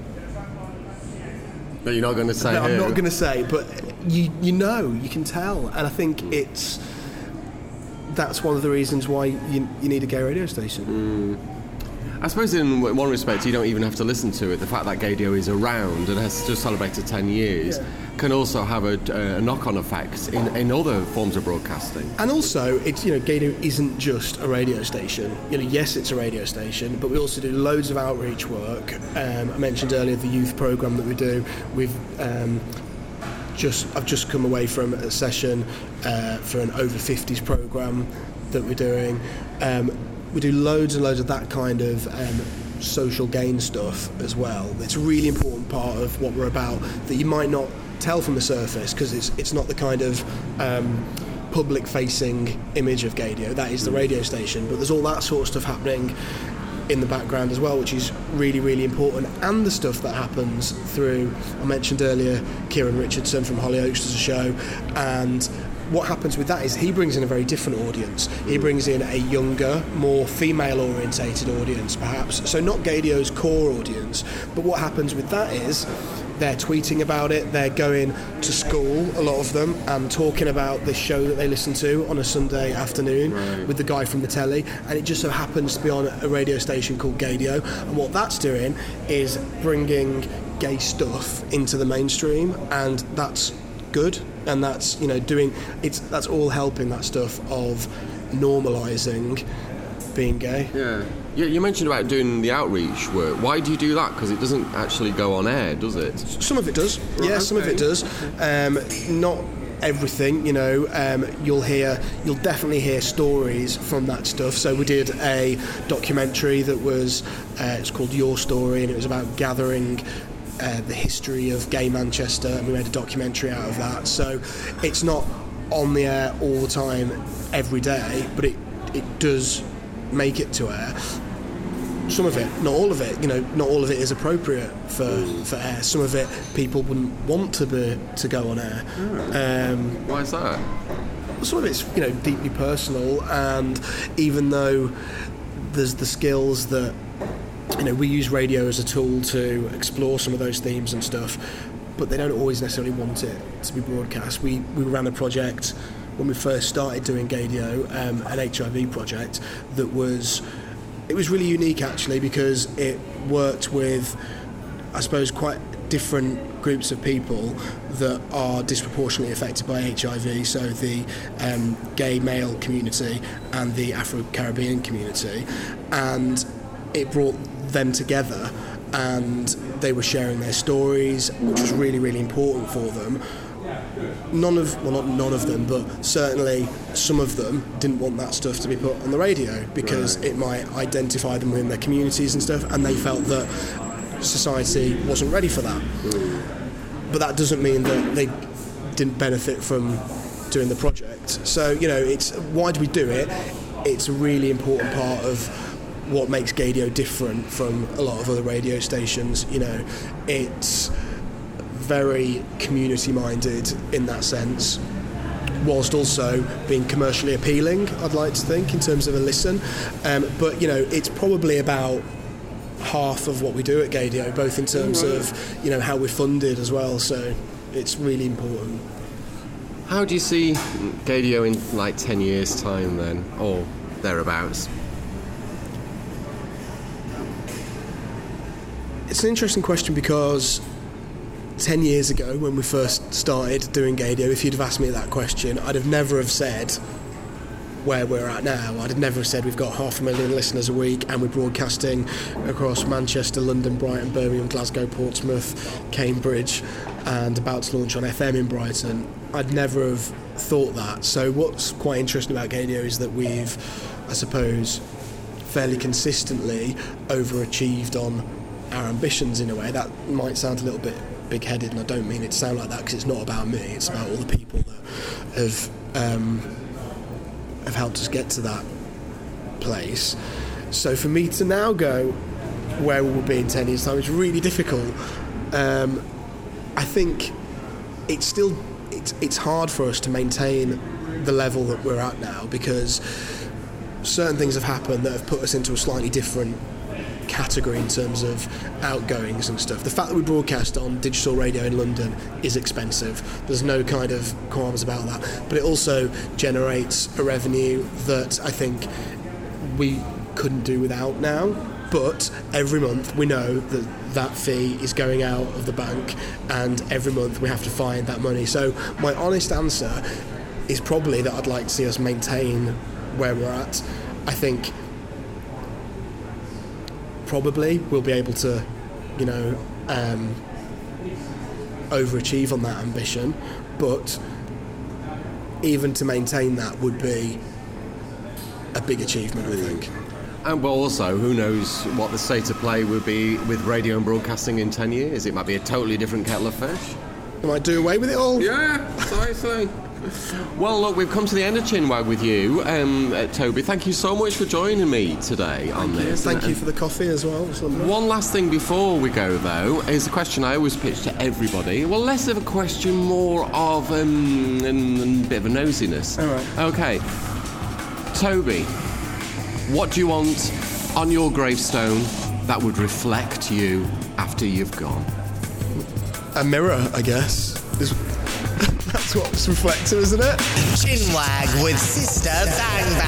But you're not going to say that I'm who. not going to say, but you you know, you can tell. And I think mm. it's that's one of the reasons why you, you need a gay radio station. Mm. I suppose in one respect you don't even have to listen to it. The fact that Gaydio is around and has just celebrated ten years yeah. can also have a, a knock-on effect in, in other forms of broadcasting. And also, it's, you know, Gaydio isn't just a radio station. You know, yes, it's a radio station, but we also do loads of outreach work. Um, I mentioned earlier the youth programme that we do. We've um, just I've just come away from a session uh, for an over fifties programme that we're doing. Um, we do loads and loads of that kind of um, social gain stuff as well. It's a really important part of what we're about that you might not tell from the surface, because it's it's not the kind of um, public-facing image of Gaydio. That is the radio station, but there's all that sort of stuff happening in the background as well, which is really, really important. And the stuff that happens through, I mentioned earlier, Kieran Richardson from Hollyoaks does a show, and what happens with that is he brings in a very different audience. He brings in a younger, more female-orientated audience, perhaps. So not Gaydio's core audience, but what happens with that is they're tweeting about it, they're going to school, a lot of them, and talking about this show that they listen to on a Sunday afternoon right. with the guy from the telly, and it just so happens to be on a radio station called Gaydio, and what that's doing is bringing gay stuff into the mainstream, and that's good, and that's, you know, doing, it's that's all helping that stuff of normalising being gay. Yeah. Yeah, you mentioned about doing the outreach work. Why do you do that? Because it doesn't actually go on air, does it? Some of it does. Right, yeah, some okay. of it does. Um, not everything, you know. Um, you'll hear, you'll definitely hear stories from that stuff. So we did a documentary that was, uh, it's called Your Story, and it was about gathering uh, the history of gay Manchester, and we made a documentary out of that. So it's not on the air all the time, every day, but it it does make it to air. Some of it, not all of it, you know, not all of it is appropriate for, for air. Some of it people wouldn't want to be to go on air. Um, Why is that? Some of it's, you know, deeply personal, and even though there's the skills that, you know, we use radio as a tool to explore some of those themes and stuff, but they don't always necessarily want it to be broadcast. We we ran a project when we first started doing Gaydio, um, an H I V project that was, it was really unique actually, because it worked with, I suppose, quite different groups of people that are disproportionately affected by H I V, so the um, gay male community and the Afro-Caribbean community, and it brought them together, and they were sharing their stories, which was really, really important for them. None of, well, not none of them, but certainly some of them didn't want that stuff to be put on the radio because right. it might identify them within their communities and stuff, and they felt that society wasn't ready for that. Mm. But that doesn't mean that they didn't benefit from doing the project. So, you know, it's why do we do it? It's a really important part of what makes Gaydio different from a lot of other radio stations. You know, it's very community-minded in that sense, whilst also being commercially appealing, I'd like to think, in terms of a listen. Um, but, you know, it's probably about half of what we do at Gaydio, both in terms right. of, you know, how we're funded as well, so it's really important. How do you see Gaydio in, like, ten years' time, then, or thereabouts? It's an interesting question because ten years ago, when we first started doing Gaydio, if you'd have asked me that question, I'd have never have said where we're at now. I'd have never have said we've got half a million listeners a week and we're broadcasting across Manchester, London, Brighton, Birmingham, Glasgow, Portsmouth, Cambridge, and about to launch on F M in Brighton. I'd never have thought that. So what's quite interesting about Gaydio is that we've, I suppose, fairly consistently overachieved on our ambitions in a way. That might sound a little bit big-headed, and I don't mean it to sound like that, because it's not about me, it's about all the people that have um, have helped us get to that place. So for me to now go where we will be in ten years' time is really difficult. Um, I think it's still it's, it's hard for us to maintain the level that we're at now, because certain things have happened that have put us into a slightly different category in terms of outgoings and stuff. The fact that we broadcast on digital radio in London is expensive. There's no kind of qualms about that. But it also generates a revenue that I think we couldn't do without now. But every month we know that that fee is going out of the bank, and every month we have to find that money. So my honest answer is probably that I'd like to see us maintain where we're at. I think probably we'll be able to, you know, um, overachieve on that ambition, but even to maintain that would be a big achievement, I think. And well, also, who knows what the state of play will be with radio and broadcasting in ten years? It might be a totally different kettle of fish. I might do away with it all. Yeah, precisely. Well, look, we've come to the end of Chinwag with you, um, uh, Toby. Thank you so much for joining me today on Thank this. You. Thank and, you for the coffee as well. One last thing before we go, though, is a question I always pitch to everybody. Well, less of a question, more of um, a bit of a nosiness. All right. Okay. Toby, what do you want on your gravestone that would reflect you after you've gone? A mirror, I guess. Is That's what's reflective, isn't it? Chinwag with Sister Bang